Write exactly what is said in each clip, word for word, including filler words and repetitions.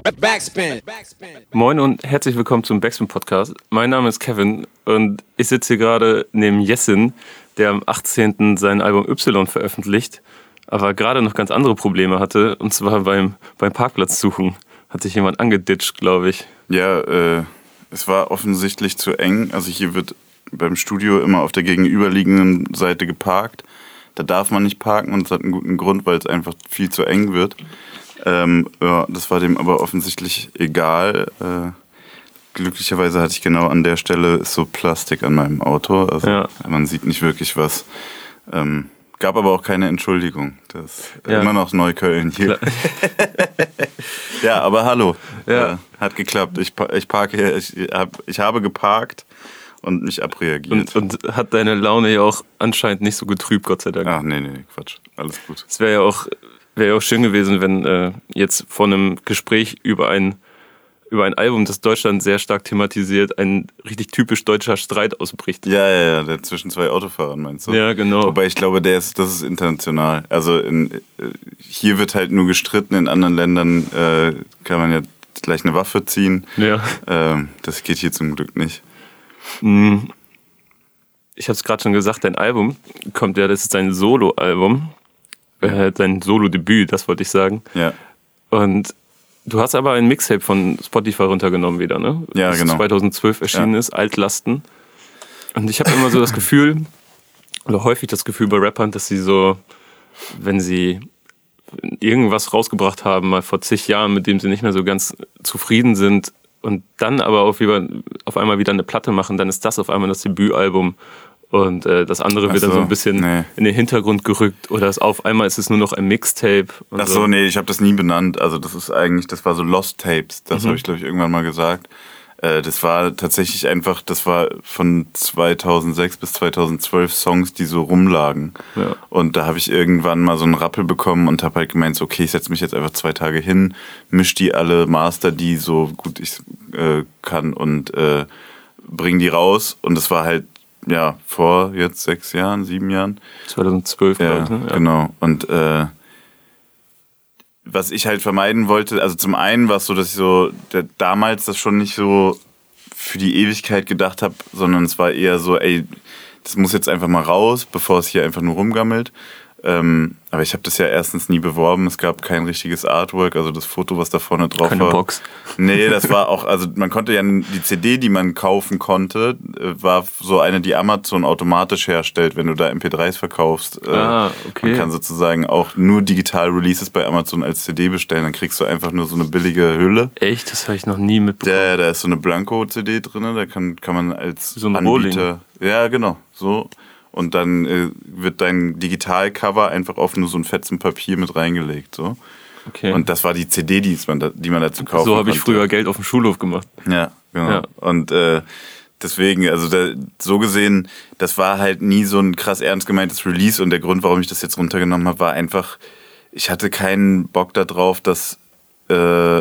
Backspin. Moin und herzlich willkommen zum Backspin-Podcast. Mein Name ist Kevin und ich sitze hier gerade neben Jessin, der am achtzehnten sein Album Y veröffentlicht, aber gerade noch ganz andere Probleme hatte, und zwar beim, beim Parkplatz suchen. Hat sich jemand angeditscht, glaube ich. Ja, äh, es war offensichtlich zu eng. Also hier wird beim Studio immer auf der gegenüberliegenden Seite geparkt. Da darf man nicht parken und es hat einen guten Grund, weil es einfach viel zu eng wird. Ähm, ja, das war dem aber offensichtlich egal. Äh, glücklicherweise hatte ich genau an der Stelle so Plastik an meinem Auto. Also ja. Man sieht nicht wirklich was. Ähm, gab aber auch keine Entschuldigung. Das ist ja. immer noch Neukölln hier. Ja, aber hallo. Ja. Äh, hat geklappt. Ich, ich parke, ich, hab, ich habe geparkt und mich abreagiert. Und, und hat deine Laune ja auch anscheinend nicht so getrübt, Gott sei Dank. Ach nee, nee, Quatsch. Alles gut. Es wäre ja auch... Wäre ja auch schön gewesen, wenn äh, jetzt vor einem Gespräch über ein, über ein Album, das Deutschland sehr stark thematisiert, ein richtig typisch deutscher Streit ausbricht. Ja, ja, ja, der zwischen zwei Autofahrern, meinst du? Ja, genau. Wobei ich glaube, der ist, das ist international. Also in, hier wird halt nur gestritten, in anderen Ländern äh, kann man ja gleich eine Waffe ziehen. Ja. Ähm, das geht hier zum Glück nicht. Ich habe es gerade schon gesagt, dein Album kommt ja, das ist dein Solo-Album. Äh, dein Solo-Debüt, das wollte ich sagen. Ja. Und du hast aber ein Mixtape von Spotify runtergenommen wieder, ne? Ja, das genau. zweitausendzwölf erschienen ja. ist, Altlasten. Und ich habe immer so das Gefühl, oder häufig das Gefühl bei Rappern, dass sie so, wenn sie irgendwas rausgebracht haben, mal vor zig Jahren, mit dem sie nicht mehr so ganz zufrieden sind und dann aber auf, auf einmal wieder eine Platte machen, dann ist das auf einmal das Debütalbum. Und äh, das andere wird dann so, so ein bisschen nee. in den Hintergrund gerückt. Oder es auf einmal ist es nur noch ein Mixtape. Ach so, so, nee, ich habe das nie benannt. Also das ist eigentlich, das war so Lost Tapes. Das mhm. habe ich, glaube ich, irgendwann mal gesagt. Äh, das war tatsächlich einfach, das war von zweitausendsechs bis zweitausendzwölf Songs, die so rumlagen. Ja. Und da habe ich irgendwann mal so einen Rappel bekommen und habe halt gemeint, so, okay, ich setze mich jetzt einfach zwei Tage hin, misch die alle, master die so gut ich äh, kann und äh, bring die raus. Und das war halt ja, vor jetzt sechs Jahren, sieben Jahren. zweitausendzwölf, ja, glaube ich, ne? Ja, genau. Und äh, was ich halt vermeiden wollte, also zum einen war es so, dass ich so der, damals das schon nicht so für die Ewigkeit gedacht habe, sondern es war eher so, ey, das muss jetzt einfach mal raus, bevor es hier einfach nur rumgammelt. Ähm, aber ich habe das ja erstens nie beworben, es gab kein richtiges Artwork, also das Foto, was da vorne drauf Keine war. Keine Box. Nee, das war auch, also man konnte ja, die C D, die man kaufen konnte, war so eine, die Amazon automatisch herstellt, wenn du da M P drei s verkaufst. Ah, okay. Man kann sozusagen auch nur digital Releases bei Amazon als C D bestellen, dann kriegst du einfach nur so eine billige Hülle. Echt? Das habe ich noch nie mitbekommen. Ja, da ist so eine Blanko-C D drin, da kann, kann man als so ein Anbieter... Rolling. Ja, genau, so... Und dann äh, wird dein Digitalcover einfach auf nur so ein Fetzen Papier mit reingelegt. So. Okay. Und das war die C D, die man, da, die man dazu kaufen So habe ich konnte. früher Geld auf dem Schulhof gemacht. Ja, genau. Ja. Und äh, deswegen, also da, so gesehen, das war halt nie so ein krass ernst gemeintes Release. Und der Grund, warum ich das jetzt runtergenommen habe, war einfach, ich hatte keinen Bock darauf, dass... Äh,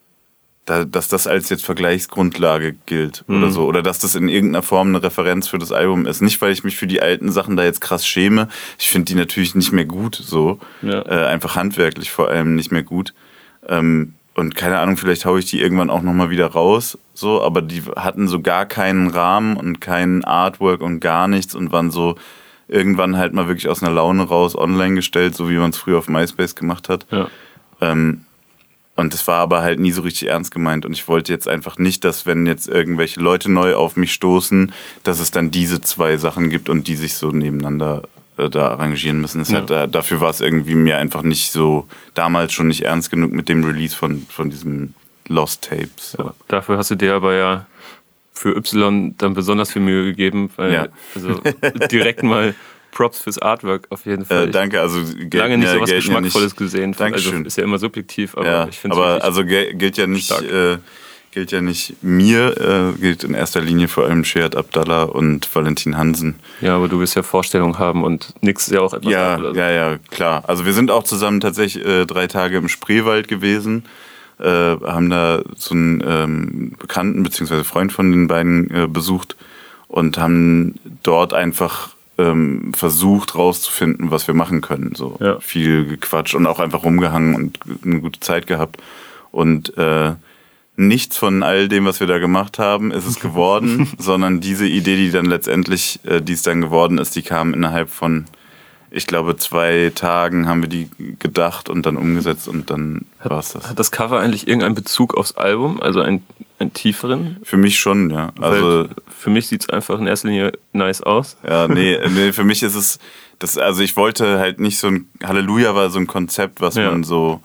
dass das als jetzt Vergleichsgrundlage gilt oder mhm. so. Oder dass das in irgendeiner Form eine Referenz für das Album ist. Nicht, weil ich mich für die alten Sachen da jetzt krass schäme. Ich finde die natürlich nicht mehr gut, so. Ja. Äh, einfach handwerklich vor allem nicht mehr gut. Ähm, und keine Ahnung, vielleicht haue ich die irgendwann auch nochmal wieder raus, so. Aber die hatten so gar keinen Rahmen und kein Artwork und gar nichts und waren so irgendwann halt mal wirklich aus einer Laune raus online gestellt, so wie man es früher auf MySpace gemacht hat. Ja. Ähm, Und das war aber halt nie so richtig ernst gemeint. Und ich wollte jetzt einfach nicht, dass wenn jetzt irgendwelche Leute neu auf mich stoßen, dass es dann diese zwei Sachen gibt und die sich so nebeneinander äh, da arrangieren müssen. Das ja. hat, äh, dafür war es irgendwie mir einfach nicht so, damals schon nicht ernst genug mit dem Release von, von diesem Lost Tapes. So. Ja, dafür hast du dir aber ja für Y dann besonders viel Mühe gegeben. Weil ja. Also direkt mal... Props fürs Artwork auf jeden Fall. Äh, danke, also gilt, lange nicht ja, so was Geschmackvolles ja nicht, gesehen. Dankeschön. Also ist ja immer subjektiv, aber ja, ich finde es aber also gilt ja nicht, äh, gilt ja nicht mir, äh, gilt in erster Linie vor allem Shehat Abdallah und Valentin Hansen. Ja, aber du willst ja Vorstellungen haben und nix ist ja auch etwas. Ja, so. ja, ja, klar. Also wir sind auch zusammen tatsächlich äh, drei Tage im Spreewald gewesen. Äh, haben da so einen ähm, Bekannten bzw. Freund von den beiden äh, besucht und haben dort einfach ähm, versucht rauszufinden, was wir machen können. So ja. Viel gequatscht und auch einfach rumgehangen und eine gute Zeit gehabt. Und äh, nichts von all dem, was wir da gemacht haben, ist es geworden, sondern diese Idee, die dann letztendlich, äh, die es dann geworden ist, die kam innerhalb von, ich glaube, zwei Tagen haben wir die gedacht und dann umgesetzt und dann war es das. Hat das Cover eigentlich irgendeinen Bezug aufs Album, also einen, einen tieferen? Für mich schon, ja. Also Weil für mich sieht es einfach in erster Linie nice aus. Ja, nee, nee, für mich ist es, das, also ich wollte halt nicht so ein, Halleluja war so ein Konzept, was Ja. man so,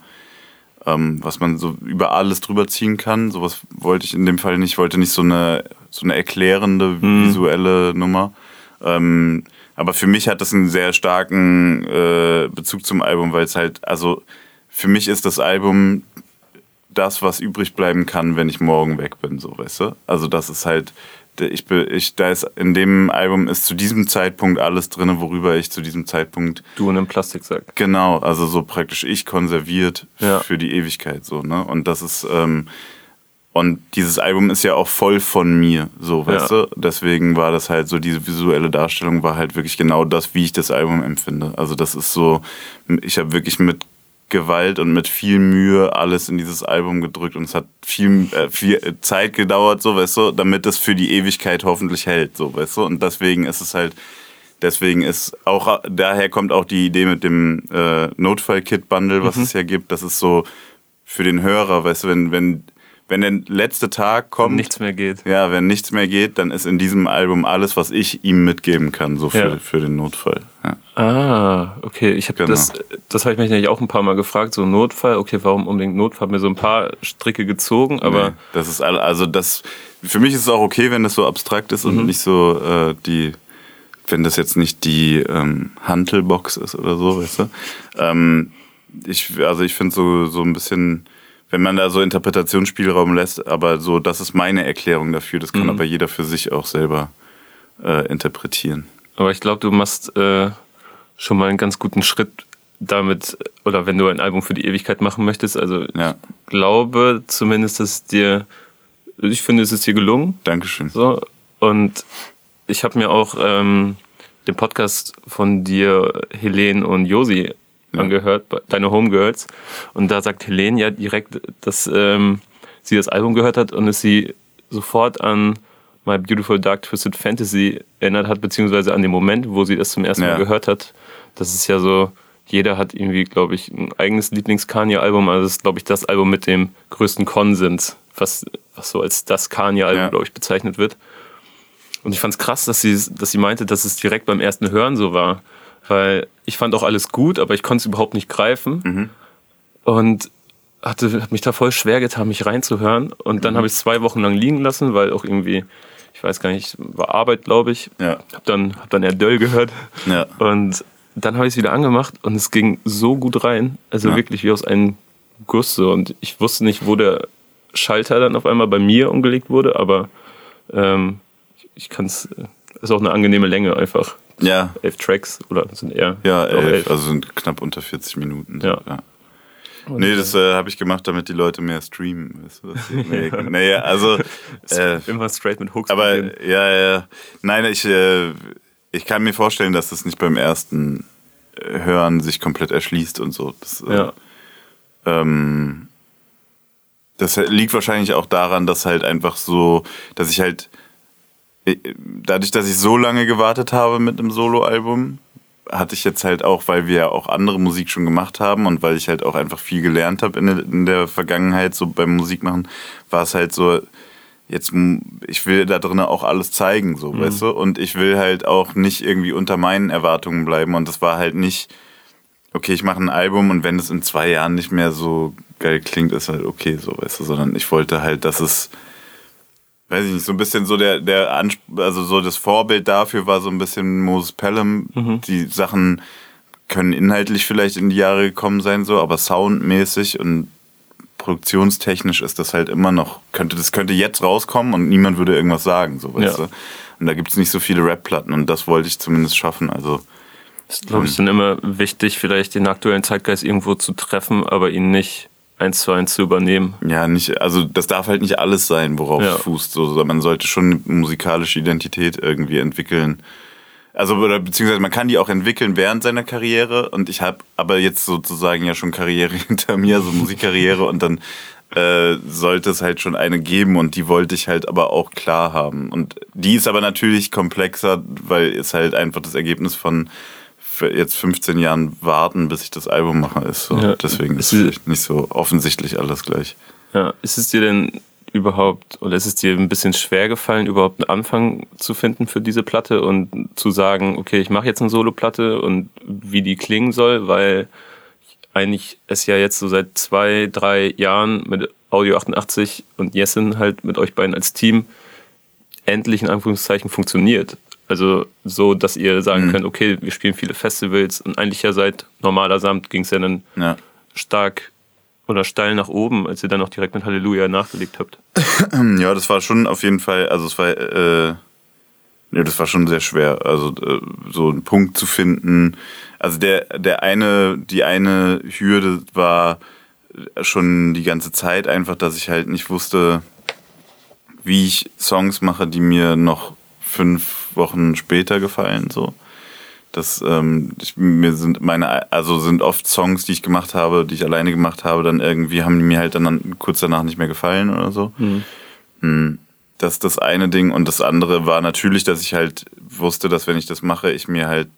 ähm, was man so über alles drüber ziehen kann. Sowas wollte ich in dem Fall nicht. Ich wollte nicht so eine, so eine erklärende Mhm. visuelle Nummer. Ähm, aber für mich hat das einen sehr starken äh, Bezug zum Album, weil es halt, also für mich ist das Album das, was übrig bleiben kann, wenn ich morgen weg bin, so, weißt du? Also das ist halt, ich, be- ich, da ist in dem Album ist zu diesem Zeitpunkt alles drin, worüber ich zu diesem Zeitpunkt, Du in einem Plastiksack. genau, also so praktisch ich konserviert Ja. für die Ewigkeit, so, ne? Und das ist, ähm, und dieses Album ist ja auch voll von mir, so, weißt Ja. du? Deswegen war das halt so, diese visuelle Darstellung war halt wirklich genau das, wie ich das Album empfinde. Also das ist so, ich habe wirklich mit Gewalt und mit viel Mühe alles in dieses Album gedrückt und es hat viel, äh, viel Zeit gedauert, so, weißt du, damit es für die Ewigkeit hoffentlich hält, so, weißt du, und deswegen ist es halt, deswegen ist auch, daher kommt auch die Idee mit dem äh, Notfall-Kit-Bundle, was Mhm. es ja gibt, das ist so für den Hörer, weißt du, wenn, wenn, wenn der letzte Tag kommt, Nichts mehr geht. ja, wenn nichts mehr geht, dann ist in diesem Album alles, was ich ihm mitgeben kann, so für, Ja. für den Notfall, ja. Ah, okay. Ich habe Genau. das, das habe ich mich nämlich auch ein paar Mal gefragt. So Notfall, okay, warum unbedingt Notfall? Hab mir so ein paar Stricke gezogen, aber Nee, das ist all- also das für mich ist es auch okay, wenn das so abstrakt ist und nicht so äh, die, wenn das jetzt nicht die ähm, Hantelbox ist oder so, weißt du. Ähm, ich also ich finde so so ein bisschen, wenn man da so Interpretationsspielraum lässt, aber so das ist meine Erklärung dafür. Das kann Mhm. aber jeder für sich auch selber äh, interpretieren. aber ich glaube, du machst äh, schon mal einen ganz guten Schritt damit, oder wenn du ein Album für die Ewigkeit machen möchtest. Also Ja, ich glaube zumindest, dass es dir, ich finde, es ist dir gelungen. Dankeschön. So. Und ich habe mir auch ähm, den Podcast von dir, Helene und Josi, Ja. angehört, deine Homegirls. Und da sagt Helene ja direkt, dass ähm, sie das Album gehört hat und es sie sofort an My Beautiful Dark Twisted Fantasy erinnert hat, beziehungsweise an den Moment, wo sie das zum ersten Ja. Mal gehört hat. Das ist ja so, jeder hat irgendwie, glaube ich, ein eigenes Lieblings-Kanye-Album. Also das ist, glaube ich, das Album mit dem größten Konsens, was, was so als das Kanye-Album, Ja. glaube ich, bezeichnet wird. Und ich fand es krass, dass sie, dass sie meinte, dass es direkt beim ersten Hören so war. Weil ich fand auch alles gut, aber ich konnte es überhaupt nicht greifen. Mhm. Und hatte hab mich da voll schwer getan, mich reinzuhören. Und dann Mhm. habe ich es zwei Wochen lang liegen lassen, weil auch irgendwie, ich weiß gar nicht, war Arbeit, glaube ich. Ja. Hab dann, hab dann eher Döll gehört. Ja. Und dann habe ich es wieder angemacht und es ging so gut rein. Also Ja. wirklich wie aus einem Guss. So. Und ich wusste nicht, wo der Schalter dann auf einmal bei mir umgelegt wurde, aber ähm, ich, ich kann es, ist auch eine angenehme Länge einfach. Ja. Elf Tracks oder sind eher Ja, doch elf, also sind knapp unter vierzig Minuten. Ja. Und nee, das äh, habe ich gemacht, damit die Leute mehr streamen. Weißt du, was ich- nee, naja, also. Äh, immer straight mit Hooks. aber beginnen. ja, ja. Nein, ich, äh, ich kann mir vorstellen, dass das nicht beim ersten äh, Hören sich komplett erschließt und so. Das, äh, Ja. ähm, das liegt wahrscheinlich auch daran, dass halt einfach so, dass ich halt dadurch, dass ich so lange gewartet habe mit einem Soloalbum, hatte ich jetzt halt auch, weil wir ja auch andere Musik schon gemacht haben und weil ich halt auch einfach viel gelernt habe in, der- in der Vergangenheit, so beim Musikmachen, war es halt so, jetzt, ich will da drin auch alles zeigen, so, weißt du? Und ich will halt auch nicht irgendwie unter meinen Erwartungen bleiben und das war halt nicht, okay, ich mache ein Album und wenn es in zwei Jahren nicht mehr so geil klingt, ist halt okay, so, weißt du, sondern ich wollte halt, dass es, weiß ich nicht, so ein bisschen so der, der Ansp- also so das Vorbild dafür war so ein bisschen Moses Pelham. Mhm. Die Sachen können inhaltlich vielleicht in die Jahre gekommen sein, so, aber soundmäßig und produktionstechnisch ist das halt immer noch, könnte, das könnte jetzt rauskommen und niemand würde irgendwas sagen, so, weißt Ja. du. Und da gibt es nicht so viele Rap-Platten und das wollte ich zumindest schaffen, also. Das ist, glaube ich, dann immer wichtig, vielleicht den aktuellen Zeitgeist irgendwo zu treffen, aber ihn nicht eins zu eins zu übernehmen. Ja, nicht, also das darf halt nicht alles sein, worauf Ja. es fußt. So, so, man sollte schon eine musikalische Identität irgendwie entwickeln. Also, oder beziehungsweise man kann die auch entwickeln während seiner Karriere und ich habe aber jetzt sozusagen ja schon Karriere hinter mir, so Musikkarriere und dann äh, sollte es halt schon eine geben und die wollte ich halt aber auch klar haben. Und die ist aber natürlich komplexer, weil es halt einfach das Ergebnis von jetzt fünfzehn Jahren warten, bis ich das Album mache, ist. So. Ja. Deswegen ist es nicht so offensichtlich alles gleich. Ja, ist es dir denn überhaupt, oder ist es dir ein bisschen schwer gefallen, überhaupt einen Anfang zu finden für diese Platte und zu sagen, okay, ich mache jetzt eine Solo-Platte und wie die klingen soll, weil eigentlich es ja jetzt so seit zwei, drei Jahren mit Audio achtundachtzig und Jessin halt mit euch beiden als Team endlich in Anführungszeichen funktioniert. Also so, dass ihr sagen mhm. könnt, okay, wir spielen viele Festivals und eigentlich ja seit Normaler Samt ging es ja dann ja. stark oder steil nach oben, als ihr dann auch direkt mit Halleluja nachgelegt habt. Ja, das war schon auf jeden Fall, also es war, äh, nee, das war schon sehr schwer, also äh, so einen Punkt zu finden. Also der, der eine, die eine Hürde war schon die ganze Zeit einfach, dass ich halt nicht wusste, wie ich Songs mache, die mir noch fünf Wochen später gefallen, so. Das, ähm, ich, mir sind meine, also sind oft Songs, die ich gemacht habe, die ich alleine gemacht habe, dann irgendwie haben die mir halt dann kurz danach nicht mehr gefallen oder so. Mhm. Das ist das eine Ding. Und das andere war natürlich, dass ich halt wusste, dass wenn ich das mache, ich mir halt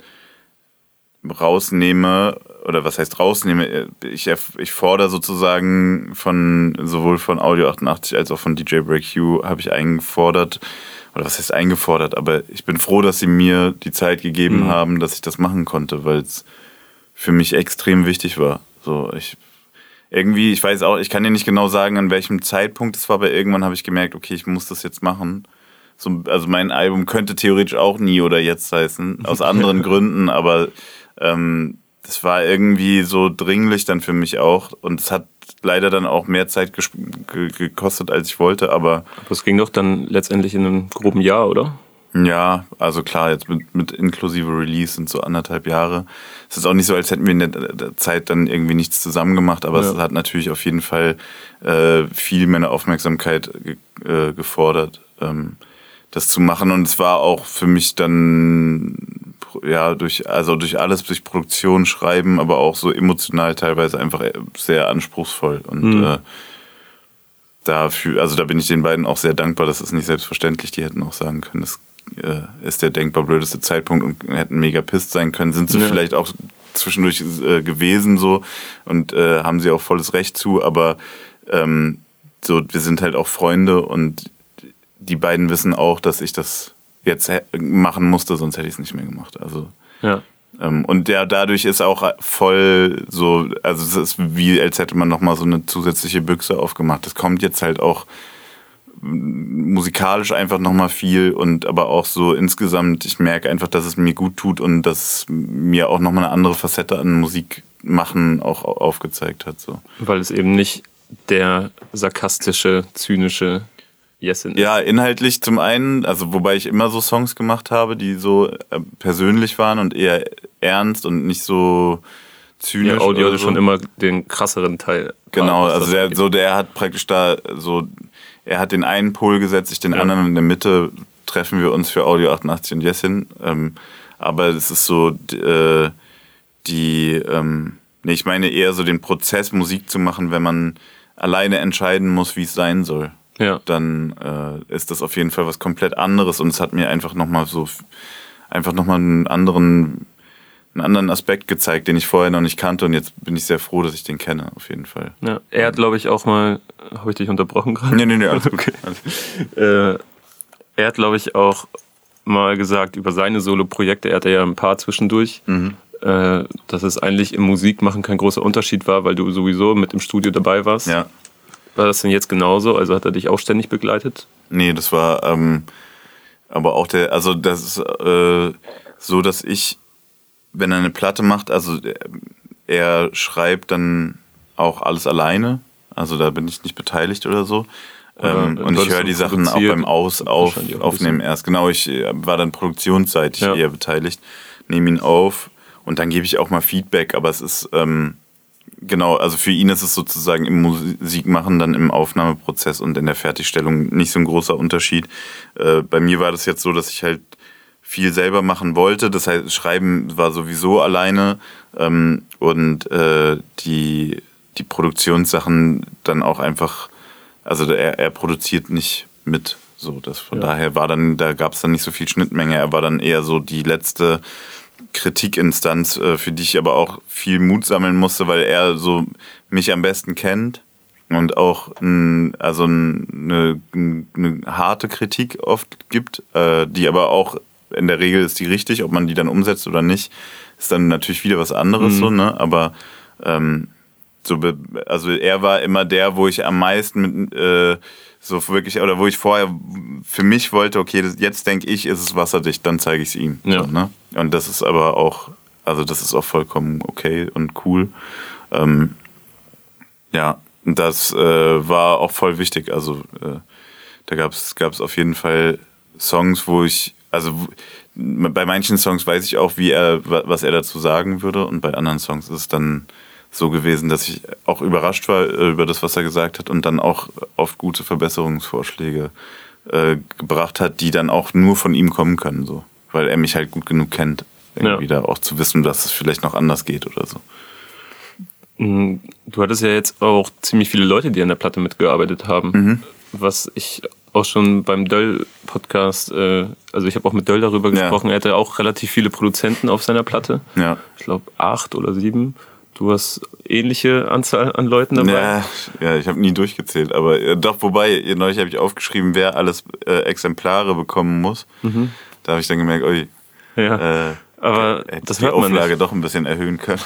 rausnehme, oder was heißt rausnehme, ich, ich fordere sozusagen von, sowohl von Audio achtundachtzig als auch von D J Break You habe ich eingefordert, oder was heißt eingefordert, aber ich bin froh, dass sie mir die Zeit gegeben mhm. haben, dass ich das machen konnte, weil es für mich extrem wichtig war. So, ich irgendwie, ich weiß auch, ich kann dir nicht genau sagen, an welchem Zeitpunkt es war, aber irgendwann habe ich gemerkt, okay, ich muss das jetzt machen. So, also mein Album könnte theoretisch auch nie oder jetzt heißen, aus anderen Gründen, aber ähm, das war irgendwie so dringlich dann für mich auch und es hat leider dann auch mehr Zeit ges- ge- gekostet, als ich wollte, aber... Aber es ging doch dann letztendlich in einem groben Jahr, oder? Ja, also klar, jetzt mit, mit inklusive Release sind so anderthalb Jahre. Es ist auch nicht so, als hätten wir in der, der Zeit dann irgendwie nichts zusammen gemacht, aber ja. Es hat natürlich auf jeden Fall äh, viel meine Aufmerksamkeit ge- äh, gefordert, ähm, das zu machen. Und es war auch für mich dann, ja, durch, also durch alles, durch Produktion, Schreiben, aber auch so emotional teilweise einfach sehr anspruchsvoll. Und mhm. äh, dafür, also da bin ich den beiden auch sehr dankbar. Das ist nicht selbstverständlich. Die hätten auch sagen können, das äh, ist der denkbar blödeste Zeitpunkt und hätten mega pisst sein können. Sind sie ja. vielleicht auch zwischendurch äh, gewesen so und äh, haben sie auch volles Recht zu, aber ähm, so, wir sind halt auch Freunde und die beiden wissen auch, dass ich das jetzt machen musste, sonst hätte ich es nicht mehr gemacht. Also ja. ähm, und ja, dadurch ist auch voll so, also es ist wie, als hätte man nochmal so eine zusätzliche Büchse aufgemacht. Das kommt jetzt halt auch musikalisch einfach nochmal viel und aber auch so insgesamt, ich merke einfach, dass es mir gut tut und dass mir auch nochmal eine andere Facette an Musik machen auch aufgezeigt hat. So. Weil es eben nicht der sarkastische, zynische Jessin ist. Ja, inhaltlich zum einen, also wobei ich immer so Songs gemacht habe, die so äh, persönlich waren und eher ernst und nicht so zynisch. Ja, Audio hatte so. schon immer den krasseren Teil. Genau, also der, so, der hat praktisch da so, er hat den einen Pol gesetzt, ich den ja. anderen, in der Mitte treffen wir uns für Audio achtundachtzig und Jessin. Ähm, aber es ist so, äh, die, ähm, nee, ich meine eher so den Prozess, Musik zu machen, wenn man alleine entscheiden muss, wie es sein soll. Ja. Dann äh, ist das auf jeden Fall was komplett anderes und es hat mir einfach nochmal so, einfach nochmal einen anderen, einen anderen Aspekt gezeigt, den ich vorher noch nicht kannte und jetzt bin ich sehr froh, dass ich den kenne, auf jeden Fall. Ja, er hat, glaube ich, auch mal, habe ich dich unterbrochen gerade? Nee, nee, nee, alles okay. gut. äh, er hat, glaube ich, auch mal gesagt über seine Solo-Projekte, er hatte ja ein paar zwischendurch, mhm. äh, dass es eigentlich im Musikmachen kein großer Unterschied war, weil du sowieso mit im Studio dabei warst. Ja. War das denn jetzt genauso? Also hat er dich auch ständig begleitet? Nee, das war ähm, aber auch der, also das ist äh, so, dass ich, wenn er eine Platte macht, also er schreibt dann auch alles alleine, also da bin ich nicht beteiligt oder so. Ähm, und ich höre die Sachen auch beim Aus, auf, Aufnehmen erst. Genau, ich war dann produktionsseitig ja. eher beteiligt, nehme ihn auf und dann gebe ich auch mal Feedback, aber es ist... Ähm, Genau, also für ihn ist es sozusagen im Musikmachen, dann im Aufnahmeprozess und in der Fertigstellung nicht so ein großer Unterschied. Äh, bei mir war das jetzt so, dass ich halt viel selber machen wollte. Das heißt, Schreiben war sowieso alleine ähm, und äh, die, die Produktionssachen, dann auch einfach, also er, er produziert nicht mit. So, das von ja. daher war dann, da gab es dann nicht so viel Schnittmenge. Er war dann eher so die letzte Kritikinstanz, äh, für die ich aber auch viel Mut sammeln musste, weil er so mich am besten kennt und auch ein, also eine, eine harte Kritik oft gibt, äh, die aber auch in der Regel ist die richtig, ob man die dann umsetzt oder nicht, ist dann natürlich wieder was anderes, mhm. so, ne? Aber ähm, so, also er war immer der, wo ich am meisten mit äh, so wirklich, oder wo ich vorher für mich wollte, okay, das, jetzt denke ich, ist es wasserdicht, dann zeige ich es ihm. Ja. So, ne? Und das ist aber auch, also das ist auch vollkommen okay und cool. Ähm, ja, das äh, war auch voll wichtig. Also äh, da gab es auf jeden Fall Songs, wo ich, also bei manchen Songs weiß ich auch, wie er, was er dazu sagen würde, und bei anderen Songs ist es dann so gewesen, dass ich auch überrascht war über das, was er gesagt hat, und dann auch oft gute Verbesserungsvorschläge äh, gebracht hat, die dann auch nur von ihm kommen können, so, weil er mich halt gut genug kennt, irgendwie ja. da auch zu wissen, dass es vielleicht noch anders geht oder so. Du hattest ja jetzt auch ziemlich viele Leute, die an der Platte mitgearbeitet haben, mhm. was ich auch schon beim Döll-Podcast, äh, also ich habe auch mit Döll darüber gesprochen, ja. er hatte auch relativ viele Produzenten auf seiner Platte, ja. ich glaube acht oder sieben. Du hast ähnliche Anzahl an Leuten dabei? Ja, ja ich habe nie durchgezählt. Aber äh, doch, wobei, neulich habe ich aufgeschrieben, wer alles äh, Exemplare bekommen muss. Mhm. Da habe ich dann gemerkt, ui, ja. äh, aber hätte das die hört man Auflage nicht. Doch ein bisschen erhöhen können.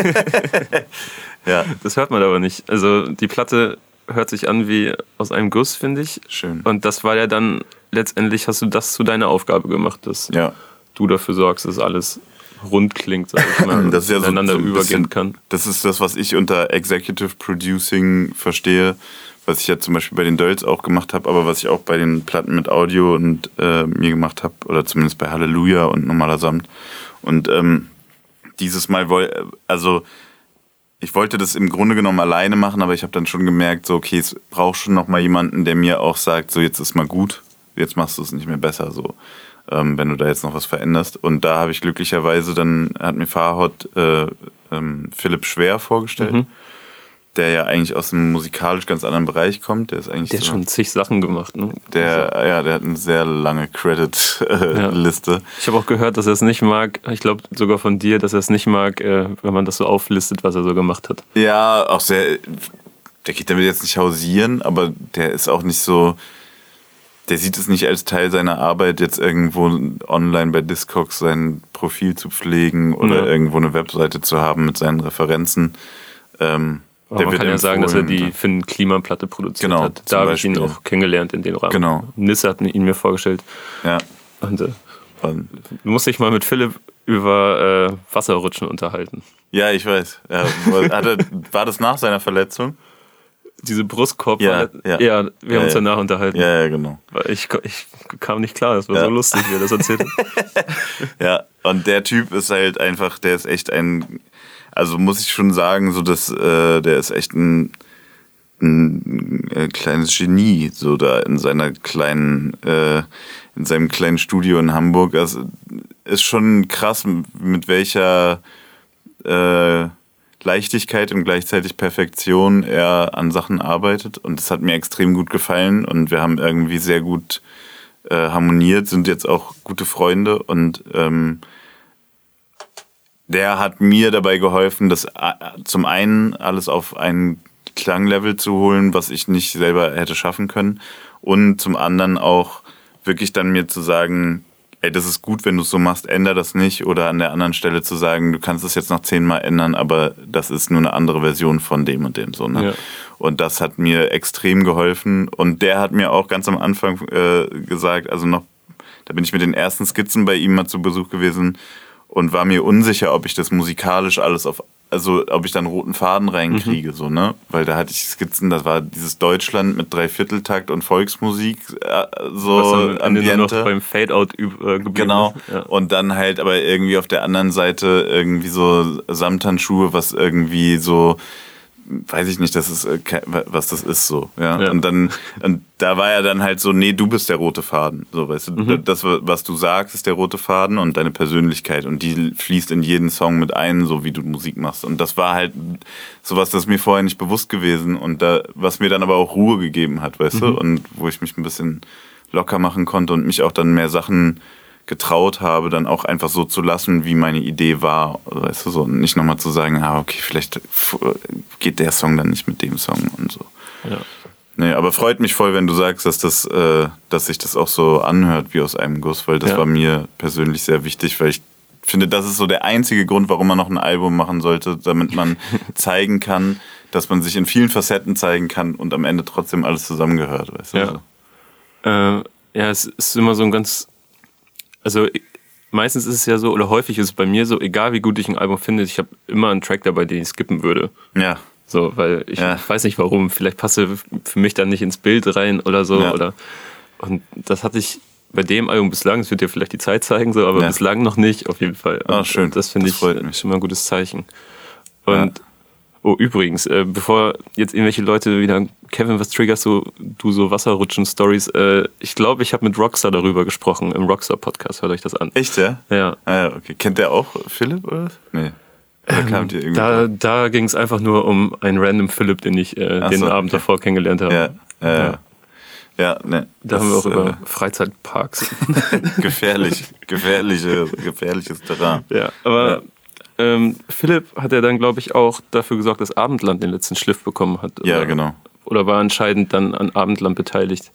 ja. Das hört man aber nicht. Also die Platte hört sich an wie aus einem Guss, finde ich. Schön. Und das war ja dann, letztendlich hast du das zu deiner Aufgabe gemacht, dass ja. du dafür sorgst, dass alles rund klingt, sag ich mal, das ist ja miteinander so, so übergehen bisschen, kann. Das ist das, was ich unter Executive Producing verstehe, was ich ja zum Beispiel bei den Dölls auch gemacht habe, aber was ich auch bei den Platten mit Audio und äh, mir gemacht habe, oder zumindest bei Halleluja und Normaler Samt. Und ähm, dieses Mal, also ich wollte das im Grunde genommen alleine machen, aber ich habe dann schon gemerkt, so okay, es braucht schon noch mal jemanden, der mir auch sagt, so jetzt ist mal gut, jetzt machst du es nicht mehr besser, so. Ähm, wenn du da jetzt noch was veränderst. Und da habe ich glücklicherweise, dann hat mir Farhad äh, ähm, Philipp Schwer vorgestellt, mhm. der ja eigentlich aus einem musikalisch ganz anderen Bereich kommt. Der ist eigentlich der hat so, schon zig Sachen gemacht, ne? Der, also. ja, der hat eine sehr lange Credit-Liste. Äh, ja. Ich habe auch gehört, dass er es nicht mag, ich glaube sogar von dir, dass er es nicht mag, äh, wenn man das so auflistet, was er so gemacht hat. Ja, auch sehr, der geht damit jetzt nicht hausieren, aber der ist auch nicht so, der sieht es nicht als Teil seiner Arbeit, jetzt irgendwo online bei Discogs sein Profil zu pflegen oder ja. irgendwo eine Webseite zu haben mit seinen Referenzen. Ähm, Aber der man kann ja sagen, dass er die Finn Kliman-Platte produziert genau, hat. Da habe ich ihn auch kennengelernt in dem Rahmen. Genau. Nisse hat ihn mir vorgestellt. Ja. Und, äh, du musst dich mal mit Philipp über äh, Wasserrutschen unterhalten. Ja, ich weiß. Ja, hatte, war das nach seiner Verletzung? Diese Brustkorb, ja, ja, ja. ja, wir ja, haben uns ja. danach unterhalten. Ja, ja, genau. Ich, ich kam nicht klar, das war ja. so lustig, wie er das erzählt hat. Ja, und der Typ ist halt einfach, der ist echt ein, also muss ich schon sagen, so dass äh, der ist echt ein, ein, ein kleines Genie, so da in seiner kleinen, äh, in seinem kleinen Studio in Hamburg. Also ist schon krass, mit welcher äh, Leichtigkeit und gleichzeitig Perfektion er an Sachen arbeitet, und das hat mir extrem gut gefallen und wir haben irgendwie sehr gut äh, harmoniert, sind jetzt auch gute Freunde, und ähm, der hat mir dabei geholfen, das äh, zum einen alles auf ein Klanglevel zu holen, was ich nicht selber hätte schaffen können, und zum anderen auch wirklich dann mir zu sagen, ey, das ist gut, wenn du es so machst, änder das nicht, oder an der anderen Stelle zu sagen, du kannst es jetzt noch zehnmal ändern, aber das ist nur eine andere Version von dem und dem. So, ne? Ja. Und das hat mir extrem geholfen, und der hat mir auch ganz am Anfang äh, gesagt, also noch, da bin ich mit den ersten Skizzen bei ihm mal zu Besuch gewesen und war mir unsicher, ob ich das musikalisch alles auf, also ob ich da einen roten Faden reinkriege, mhm. so, ne? Weil da hatte ich Skizzen, das war dieses Deutschland mit Dreivierteltakt und Volksmusik, äh, so was dann nur noch beim Fade-Out äh, geblieben genau. ist. Ja. Und dann halt aber irgendwie auf der anderen Seite irgendwie so Samthandschuhe, was irgendwie so weiß ich nicht, das ist, was das ist so. Ja? Ja. Und dann, und da war er dann halt so, nee, du bist der rote Faden. So, weißt du, mhm. das, was du sagst, ist der rote Faden und deine Persönlichkeit. Und die fließt in jeden Song mit ein, so wie du Musik machst. Und das war halt sowas, das ist mir vorher nicht bewusst gewesen und da, was mir dann aber auch Ruhe gegeben hat, weißt mhm. du? Und wo ich mich ein bisschen locker machen konnte und mich auch dann mehr Sachen getraut habe, dann auch einfach so zu lassen, wie meine Idee war, weißt du, so, und nicht nochmal zu sagen, ah, okay, vielleicht geht der Song dann nicht mit dem Song und so. Ja. Nee, aber freut mich voll, wenn du sagst, dass das, äh, dass sich das auch so anhört wie aus einem Guss, weil das ja. war mir persönlich sehr wichtig, weil ich finde, das ist so der einzige Grund, warum man noch ein Album machen sollte, damit man zeigen kann, dass man sich in vielen Facetten zeigen kann und am Ende trotzdem alles zusammengehört, weißt du? Ja, so. äh, ja, es ist immer so ein ganz Also meistens ist es ja so, oder häufig ist es bei mir so, egal wie gut ich ein Album finde, ich habe immer einen Track dabei, den ich skippen würde. Ja. So, weil ich ja. weiß nicht warum, vielleicht passe für mich dann nicht ins Bild rein oder so. Ja. Oder, und das hatte ich bei dem Album bislang, das wird dir vielleicht die Zeit zeigen, so, aber ja. bislang noch nicht, auf jeden Fall. Ah, schön. Das finde ich schon mal ein gutes Zeichen. Und ja. Oh, übrigens, äh, bevor jetzt irgendwelche Leute wieder, Kevin, was triggerst du, du so Wasserrutschen-Stories? Äh, ich glaube, ich habe mit Rockstar darüber gesprochen, im Rockstar-Podcast. Hört euch das an. Echt, ja? Ja. Ah, ja, okay. Kennt der auch Philipp, oder? Nee. Oder kam dir irgendwie da da ging es einfach nur um einen random Philipp, den ich äh, den so, Abend okay. davor kennengelernt habe. Ja, ja, ja. ja ne, da haben wir auch äh, über Freizeitparks. Gefährlich, gefährliche, gefährliches Terrain. Ja, aber... Ja. Ähm, Philipp hat ja dann, glaube ich, auch dafür gesorgt, dass Abendland den letzten Schliff bekommen hat. Ja, oder, genau. Oder war entscheidend dann an Abendland beteiligt,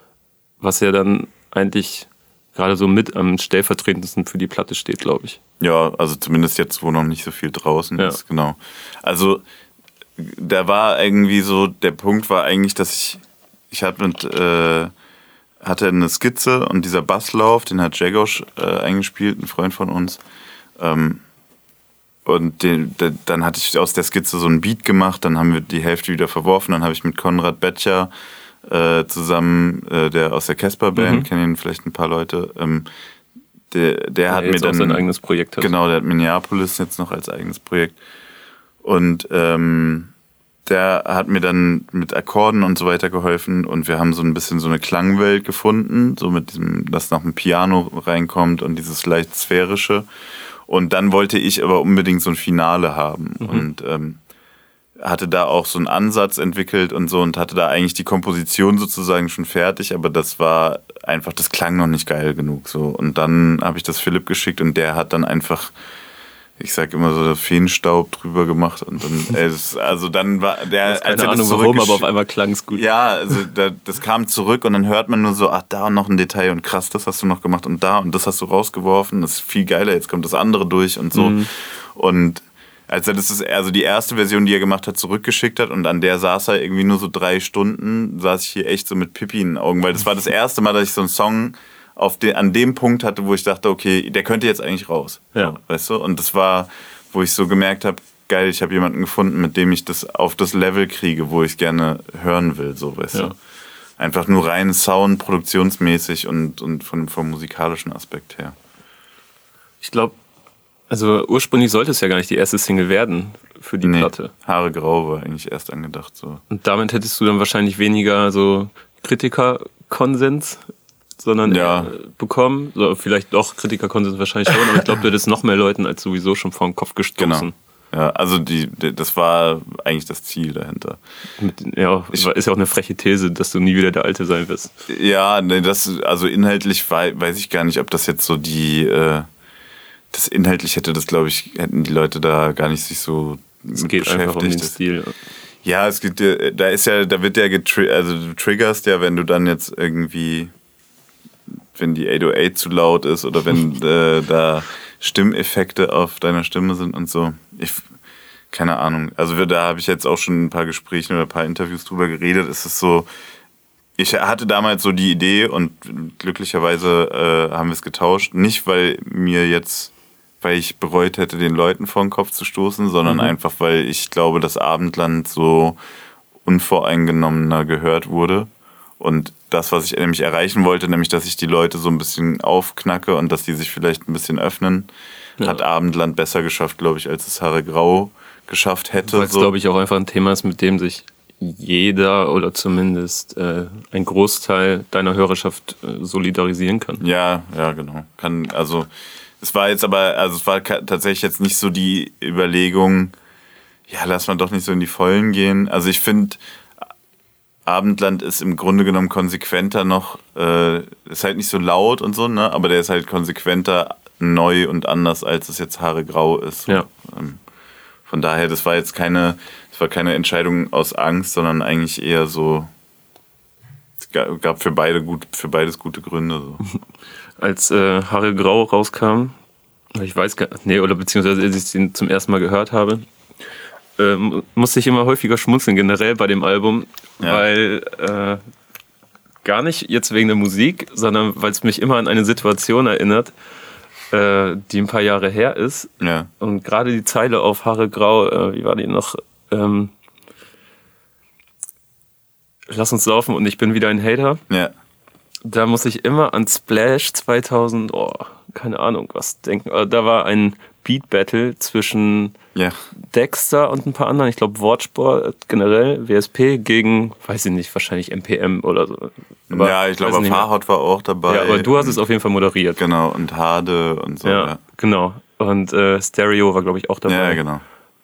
was ja dann eigentlich gerade so mit am stellvertretendsten für die Platte steht, glaube ich. Ja, also zumindest jetzt, wo noch nicht so viel draußen ja. ist, genau. Also da war irgendwie so, der Punkt war eigentlich, dass ich, ich hatte mit, äh, hatte eine Skizze und dieser Basslauf, den hat Jagosh äh, eingespielt, ein Freund von uns, ähm, und den, den, dann hatte ich aus der Skizze so einen Beat gemacht, dann haben wir die Hälfte wieder verworfen, dann habe ich mit Konrad Betscher äh, zusammen, äh, der aus der Casper-Band, mhm. kennen ihn vielleicht ein paar Leute, ähm, der, der ja, hat mir dann... sein eigenes Projekt hat. Genau, der hat Minneapolis jetzt noch als eigenes Projekt. Und ähm, der hat mir dann mit Akkorden und so weiter geholfen und wir haben so ein bisschen so eine Klangwelt gefunden, so mit diesem, dass noch ein Piano reinkommt und dieses leicht sphärische. Und dann wollte ich aber unbedingt so ein Finale haben mhm. und ähm, hatte da auch so einen Ansatz entwickelt und so und hatte da eigentlich die Komposition sozusagen schon fertig, aber das war einfach, das klang noch nicht geil genug so. Und dann habe ich das Philipp geschickt und der hat dann einfach, ich sag immer so, Feenstaub drüber gemacht und dann, äh, das, also dann war der, als keine Ahnung warum, aber auf einmal klang es gut. Ja, also da, das kam zurück und dann hört man nur so, ach, da noch ein Detail und krass, das hast du noch gemacht und da und das hast du rausgeworfen, das ist viel geiler, jetzt kommt das andere durch und so. Mhm. Und als er das ist, also die erste Version, die er gemacht hat, zurückgeschickt hat und an der saß er irgendwie nur so drei Stunden, saß ich hier echt so mit Pipi in den Augen, weil das war das erste Mal, dass ich so einen Song auf den, an dem Punkt hatte, wo ich dachte, okay, der könnte jetzt eigentlich raus. Ja. Weißt du? Und das war, wo ich so gemerkt habe, geil, ich habe jemanden gefunden, mit dem ich das auf das Level kriege, wo ich es gerne hören will, so, weißt ja. du? Einfach nur rein Sound, produktionsmäßig und, und von, vom musikalischen Aspekt her. Ich glaube, also ursprünglich sollte es ja gar nicht die erste Single werden für die nee, Platte. Haare grau war eigentlich erst angedacht, so. Und damit hättest du dann wahrscheinlich weniger so Kritikerkonsens sondern ja. äh, bekommen. So, vielleicht doch Kritikerkonsens wahrscheinlich schon, aber ich glaube, du hättest noch mehr Leuten als sowieso schon vor den Kopf gestoßen. Genau. Ja, also die, die, das war eigentlich das Ziel dahinter. Mit, ja, ich, ist ja auch eine freche These, dass du nie wieder der Alte sein wirst. Ja, nee, das, also inhaltlich weiß ich gar nicht, ob das jetzt so die, äh, das inhaltlich hätte das, glaube ich, hätten die Leute da gar nicht sich so es mit geht beschäftigt. Einfach um den Stil. Ja, es gibt, da ist ja, da wird ja getri- also du triggerst ja, wenn du dann jetzt irgendwie wenn die acht null acht zu laut ist oder wenn äh, da Stimmeffekte auf deiner Stimme sind und so. Ich, keine Ahnung. Also da habe ich jetzt auch schon ein paar Gespräche oder ein paar Interviews drüber geredet. Es ist so, ich hatte damals so die Idee und glücklicherweise äh, haben wir es getauscht. Nicht, weil mir jetzt, weil ich bereut hätte, den Leuten vor den Kopf zu stoßen, sondern mhm. einfach, weil ich glaube, das Abendland so unvoreingenommener gehört wurde. Und das, was ich nämlich erreichen wollte, nämlich, dass ich die Leute so ein bisschen aufknacke und dass die sich vielleicht ein bisschen öffnen, ja. hat Abendland besser geschafft, glaube ich, als es Haare grau geschafft hätte. Weil es, so. glaube ich, auch einfach ein Thema ist, mit dem sich jeder oder zumindest äh, ein Großteil deiner Hörerschaft äh, solidarisieren kann. Ja, ja, genau. Kann, also es war jetzt aber, also es war tatsächlich jetzt nicht so die Überlegung, ja, lass mal doch nicht so in die Vollen gehen. Also ich finde, Abendland ist im Grunde genommen konsequenter noch, äh, ist halt nicht so laut und so, ne? Aber der ist halt konsequenter neu und anders, als es jetzt Haare grau ist. Ja. Ähm, von daher, das war jetzt keine, das war keine Entscheidung aus Angst, sondern eigentlich eher so, es gab für beide gut, für beides gute Gründe. So. Als äh, Haare grau rauskam, ich weiß gar nicht, nee, oder beziehungsweise als ich den zum ersten Mal gehört habe, ähm, musste ich immer häufiger schmunzeln, generell bei dem Album, ja. weil äh, gar nicht jetzt wegen der Musik, sondern weil es mich immer an eine Situation erinnert, äh, die ein paar Jahre her ist. Ja. Und gerade die Zeile auf Haare grau, äh, wie war die noch? Ähm, Lass uns laufen und ich bin wieder ein Hater. Ja. Da muss ich immer an Splash zweitausend, oh, keine Ahnung, was denken. Da war ein Beat-Battle zwischen ja. Dexter und ein paar anderen. Ich glaube, Wortsport generell, W S P gegen, weiß ich nicht, wahrscheinlich M P M oder so. Aber ja, ich glaube, Farhad war auch dabei. Ja, aber du hast es auf jeden Fall moderiert. Genau, und Hade und so. Ja, ja. genau. Und äh, Stereo war, glaube ich, auch dabei. Ja, genau.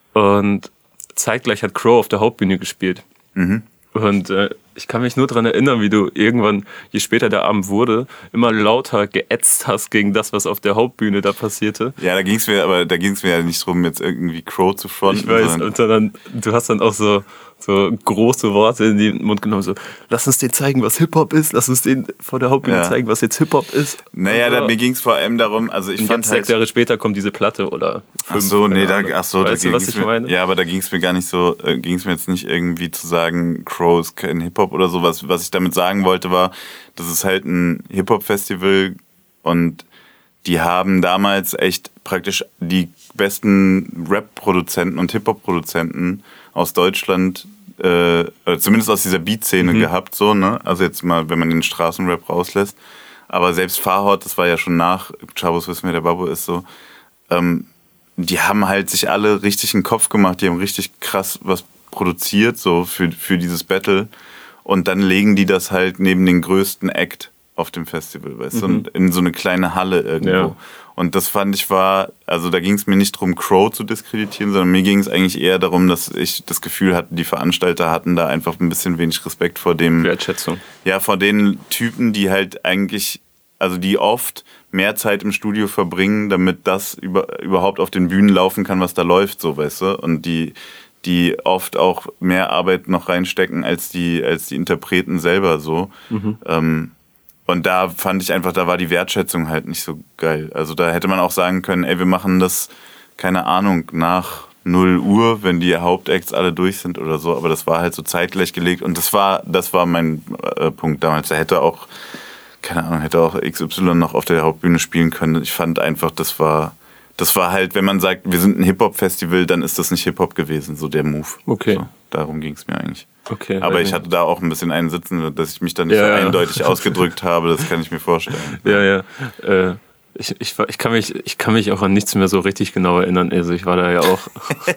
Und zeitgleich hat Crow auf der Hauptbühne gespielt. Mhm. Und äh, ich kann mich nur daran erinnern, wie du irgendwann, je später der Abend wurde, immer lauter geätzt hast gegen das, was auf der Hauptbühne da passierte. Ja, da ging es mir, aber da ging es mir ja nicht drum, jetzt irgendwie Crow zu fronten. Ich weiß, und dann, du hast dann auch so, so große Worte in den Mund genommen, so, lass uns denen zeigen, was Hip-Hop ist, lass uns denen vor der Hauptbühne ja. zeigen, was jetzt Hip-Hop ist. Naja, da, mir ging es vor allem darum, also ich und fand jetzt halt... sechs Jahre später kommt diese Platte oder fünf. Ach so, nee, da, ach so, weißt da du, was ich mir, meine? Ja, aber da ging es mir gar nicht so, äh, ging es mir jetzt nicht irgendwie zu sagen, Crow ist kein Hip-Hop oder sowas. Was ich damit sagen wollte war, das ist halt ein Hip-Hop-Festival und die haben damals echt praktisch die besten Rap-Produzenten und Hip-Hop-Produzenten aus Deutschland, äh, zumindest aus dieser Beat-Szene mhm. gehabt, so, ne? Also jetzt mal, wenn man den Straßenrap rauslässt. Aber selbst Farhad, das war ja schon nach Chabos wissen, wer der Babbo ist, so, ähm, die haben halt sich alle richtig einen Kopf gemacht, die haben richtig krass was produziert, so für, für dieses Battle. Und dann legen die das halt neben den größten Act auf dem Festival, weißt du, mhm. in so eine kleine Halle irgendwo. Ja. Und das fand ich war, also da ging es mir nicht darum, Crow zu diskreditieren, sondern mir ging es eigentlich eher darum, dass ich das Gefühl hatte, die Veranstalter hatten da einfach ein bisschen wenig Respekt vor dem... Wertschätzung. Ja, vor den Typen, die halt eigentlich, also die oft mehr Zeit im Studio verbringen, damit das über, überhaupt auf den Bühnen laufen kann, was da läuft, so, weißt du, und die... die oft auch mehr Arbeit noch reinstecken als die, als die Interpreten selber so. Mhm. Ähm, und da fand ich einfach, da war die Wertschätzung halt nicht so geil. Also da hätte man auch sagen können, ey, wir machen das, keine Ahnung, nach null Uhr, wenn die Hauptacts alle durch sind oder so. Aber das war halt so zeitgleich gelegt und das war, das war mein äh, Punkt damals. Da hätte auch, keine Ahnung, hätte auch X Y noch auf der Hauptbühne spielen können. Ich fand einfach, das war... Das war halt, wenn man sagt, wir sind ein Hip-Hop-Festival, dann ist das nicht Hip-Hop gewesen, so der Move. Okay. So, darum ging es mir eigentlich. Okay. Aber ich hatte da auch ein bisschen einen Sitzen, dass ich mich da nicht ja, so ja. eindeutig ausgedrückt habe, das kann ich mir vorstellen. Ja, ja. Äh, ich, ich, ich, kann mich, ich kann mich auch an nichts mehr so richtig genau erinnern. Also ich war da ja auch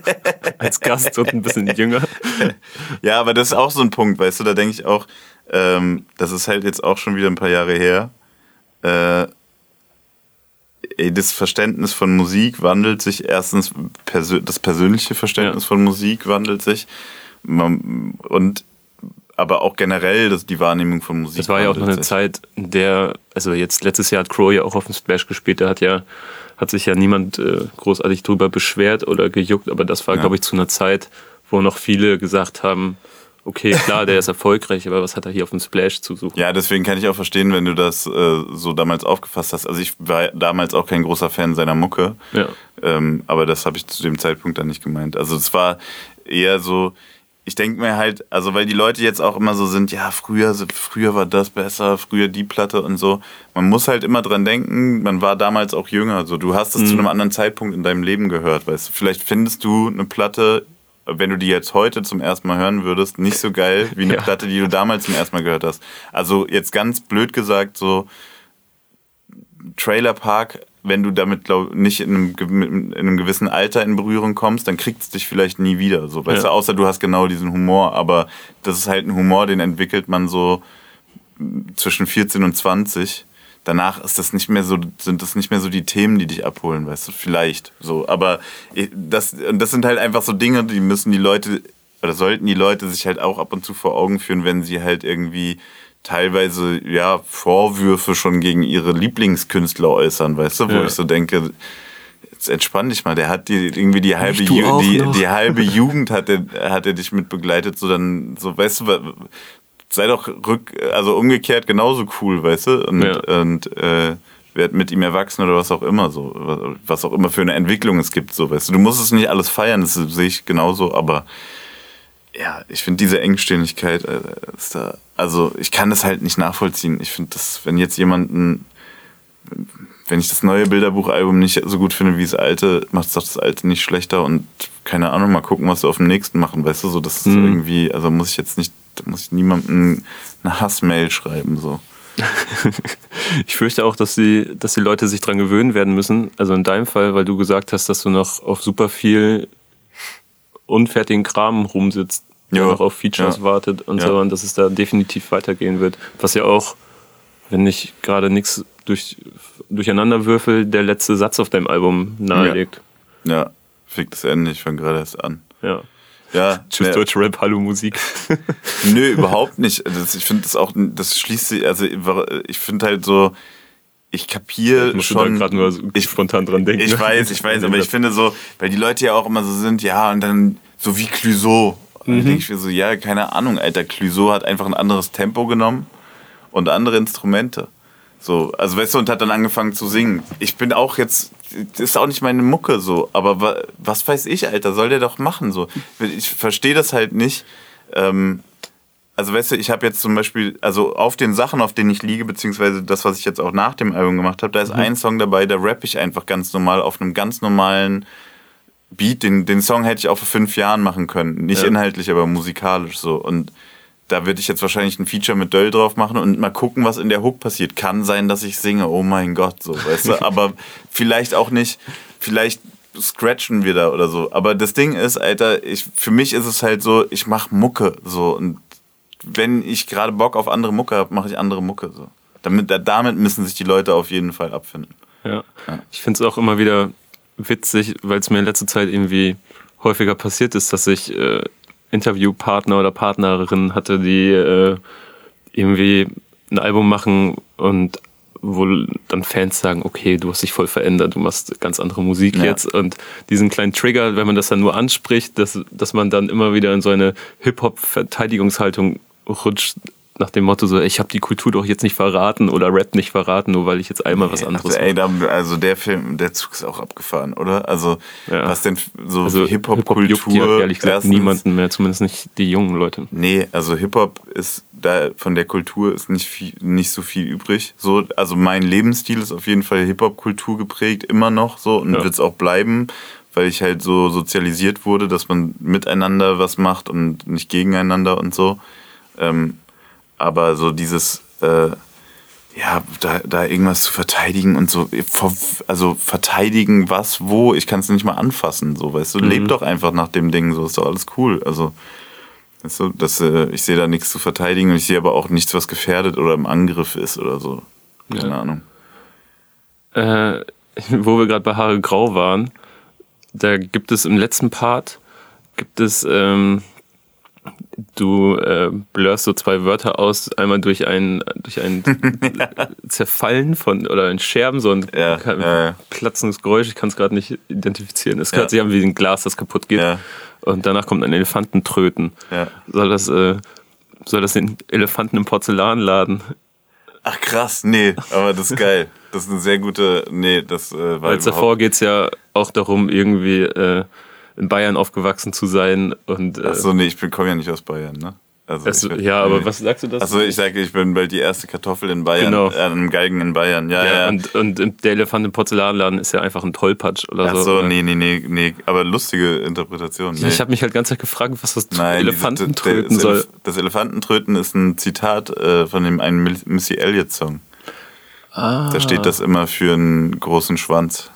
als Gast und ein bisschen jünger. Ja, aber das ist auch so ein Punkt, weißt du, da denke ich auch, ähm, das ist halt jetzt auch schon wieder ein paar Jahre her, äh, das Verständnis von Musik wandelt sich. Erstens, das persönliche Verständnis ja. von Musik wandelt sich. Und aber auch generell das, die Wahrnehmung von Musik. Das war ja auch noch eine sich. Zeit, in der, also jetzt letztes Jahr hat Crow ja auch auf dem Splash gespielt, da hat ja, hat sich ja niemand äh, großartig drüber beschwert oder gejuckt, aber das war, ja. glaube ich, zu einer Zeit, wo noch viele gesagt haben, okay, klar, der ist erfolgreich, aber was hat er hier auf dem Splash zu suchen? Ja, deswegen kann ich auch verstehen, wenn du das äh, so damals aufgefasst hast. Also ich war damals auch kein großer Fan seiner Mucke, ja. ähm, aber das habe ich zu dem Zeitpunkt dann nicht gemeint. Also es war eher so, ich denke mir halt, also weil die Leute jetzt auch immer so sind, ja, früher, früher war das besser, früher die Platte und so. Man muss halt immer dran denken, man war damals auch jünger. So, du hast es mhm. zu einem anderen Zeitpunkt in deinem Leben gehört, weißt du. Vielleicht findest du eine Platte, wenn du die jetzt heute zum ersten Mal hören würdest, nicht so geil wie eine ja. Platte, die du damals zum ersten Mal gehört hast. Also jetzt ganz blöd gesagt, so Trailer Park wenn du damit glaub, nicht in einem, in einem gewissen Alter in Berührung kommst, dann kriegt es dich vielleicht nie wieder. So, weißt ja. du, außer du hast genau diesen Humor. Aber das ist halt ein Humor, den entwickelt man so zwischen vierzehn und zwanzig. Danach ist das nicht mehr so, sind das nicht mehr so die Themen, die dich abholen, weißt du, vielleicht. So, aber das, das sind halt einfach so Dinge, die müssen die Leute, oder sollten die Leute sich halt auch ab und zu vor Augen führen, wenn sie halt irgendwie teilweise ja Vorwürfe schon gegen ihre Lieblingskünstler äußern, weißt du, wo ja. ich so denke, jetzt entspann dich mal, der hat die irgendwie die halbe Ju- die, die halbe Jugend hat er hat er dich mit begleitet, so dann so, weißt du, sei doch rück, also umgekehrt genauso cool, weißt du, und ja. und äh, werd mit ihm erwachsen oder was auch immer so, was auch immer für eine Entwicklung es gibt, so, weißt du, du musst es nicht alles feiern, das sehe ich genauso, aber ja, ich finde diese Engständigkeit äh, ist da, also ich kann das halt nicht nachvollziehen. Ich finde das, wenn jetzt jemanden, wenn ich das neue Bilderbuchalbum nicht so gut finde wie das alte, macht es doch das alte nicht schlechter und keine Ahnung, mal gucken, was wir auf dem nächsten machen, weißt du, so, das ist mhm. irgendwie, also muss ich jetzt nicht, muss ich niemandem eine Hassmail schreiben, so. Ich fürchte auch, dass die, dass die Leute sich dran gewöhnen werden müssen, also in deinem Fall, weil du gesagt hast, dass du noch auf super viel unfertigen Kram rumsitzt, der noch auf Features ja. wartet und ja. so, und dass es da definitiv weitergehen wird. Was ja auch, wenn ich gerade nichts durch, durcheinander würfel, der letzte Satz auf deinem Album nahelegt. Ja, ja. Fick das Ende, ich fange gerade erst an. Ja. Ja, Tschüss, ne. Deutsche Rap, hallo Musik. Nö, überhaupt nicht. Das, ich finde das auch, das schließt sich, also ich finde halt so, ich kapiere ich schon. Ich gerade nur so ich, spontan dran denken. Ich weiß, ich weiß, aber ich finde so, weil die Leute ja auch immer so sind, ja, und dann so wie Clouseau. Und dann denke ich mir so, ja, keine Ahnung, Alter, Clouseau hat einfach ein anderes Tempo genommen und andere Instrumente. So, also weißt du, und hat dann angefangen zu singen. Ich bin auch jetzt, das ist auch nicht meine Mucke so, aber was weiß ich, Alter, soll der doch machen so. Ich verstehe das halt nicht. Ähm, also weißt du, ich habe jetzt zum Beispiel, also auf den Sachen, auf denen ich liege, beziehungsweise das, was ich jetzt auch nach dem Album gemacht habe, da ist mhm. ein Song dabei, da rappe ich einfach ganz normal auf einem ganz normalen Beat. Den, den Song hätte ich auch vor fünf Jahren machen können. Nicht ja. inhaltlich, aber musikalisch so. Und da würde ich jetzt wahrscheinlich ein Feature mit Döll drauf machen und mal gucken, was in der Hook passiert. Kann sein, dass ich singe, oh mein Gott, so, weißt du. Aber vielleicht auch nicht, vielleicht scratchen wir da oder so. Aber das Ding ist, Alter, ich, für mich ist es halt so, ich mache Mucke so. Und wenn ich gerade Bock auf andere Mucke habe, mache ich andere Mucke so. Damit, damit müssen sich die Leute auf jeden Fall abfinden. Ja, ja. Ich finde es auch immer wieder witzig, weil es mir in letzter Zeit irgendwie häufiger passiert ist, dass ich äh, Interviewpartner oder Partnerin hatte, die äh, irgendwie ein Album machen und wo dann Fans sagen, okay, du hast dich voll verändert, du machst ganz andere Musik ja. jetzt, und diesen kleinen Trigger, wenn man das dann nur anspricht, dass, dass man dann immer wieder in so eine Hip-Hop-Verteidigungshaltung rutscht, nach dem Motto so, ich habe die Kultur doch jetzt nicht verraten oder Rap nicht verraten, nur weil ich jetzt einmal was anderes also, ey, da, also der Film, der Zug ist auch abgefahren, oder? Also ja. was denn so also Hip-Hop-Kultur? Hip-Hop juckt, ehrlich gesagt, niemanden mehr, zumindest nicht die jungen Leute. Nee, also Hip-Hop ist, da von der Kultur ist nicht, viel, nicht so viel übrig. So, also mein Lebensstil ist auf jeden Fall Hip-Hop-Kultur geprägt, immer noch so, und ja. wird es auch bleiben, weil ich halt so sozialisiert wurde, dass man miteinander was macht und nicht gegeneinander und so. Ähm, Aber so dieses, äh, ja, da, da irgendwas zu verteidigen und so, also verteidigen was, wo, ich kann es nicht mal anfassen, so, weißt du, mhm. leb doch einfach nach dem Ding, so, ist doch alles cool, also, weißt du, das, äh, ich sehe da nichts zu verteidigen, und ich sehe aber auch nichts, was gefährdet oder im Angriff ist oder so, keine ja. Ahnung. Äh, wo wir gerade bei Haare Grau waren, da gibt es im letzten Part, gibt es, ähm, du äh, blurst so zwei Wörter aus, einmal durch ein, durch ein Zerfallen von, oder ein Scherben, so ein ja, ja, ja. platzendes Geräusch, ich kann es gerade nicht identifizieren. Es hört ja. sich an wie ein Glas, das kaputt geht. Ja. Und danach kommt ein Elefantentröten. Ja. Soll das, äh, soll das den Elefanten im Porzellanladen? Ach krass, nee, aber das ist geil. Das ist eine sehr gute, nee, das äh, war Weil davor geht es ja auch darum, irgendwie äh, in Bayern aufgewachsen zu sein. Und, äh, Achso, nee, ich komme ja nicht aus Bayern, ne? Also also, bin, ja, aber nee. was sagst du das? Achso, ich sage, ich bin bald die erste Kartoffel in Bayern, genau. äh, einem Galgen in Bayern, ja, ja. ja. Und, und der Elefant im Porzellanladen ist ja einfach ein Tollpatsch oder Achso, so. Achso, nee, nee, nee, nee, aber lustige Interpretation. Nee. Ja, ich habe mich halt die ganze Zeit gefragt, was das Nein, Elefantentröten diese, soll. Elef- das Elefantentröten ist ein Zitat äh, von dem einen Missy Elliott-Song. Ah. Da steht das immer für einen großen Schwanz.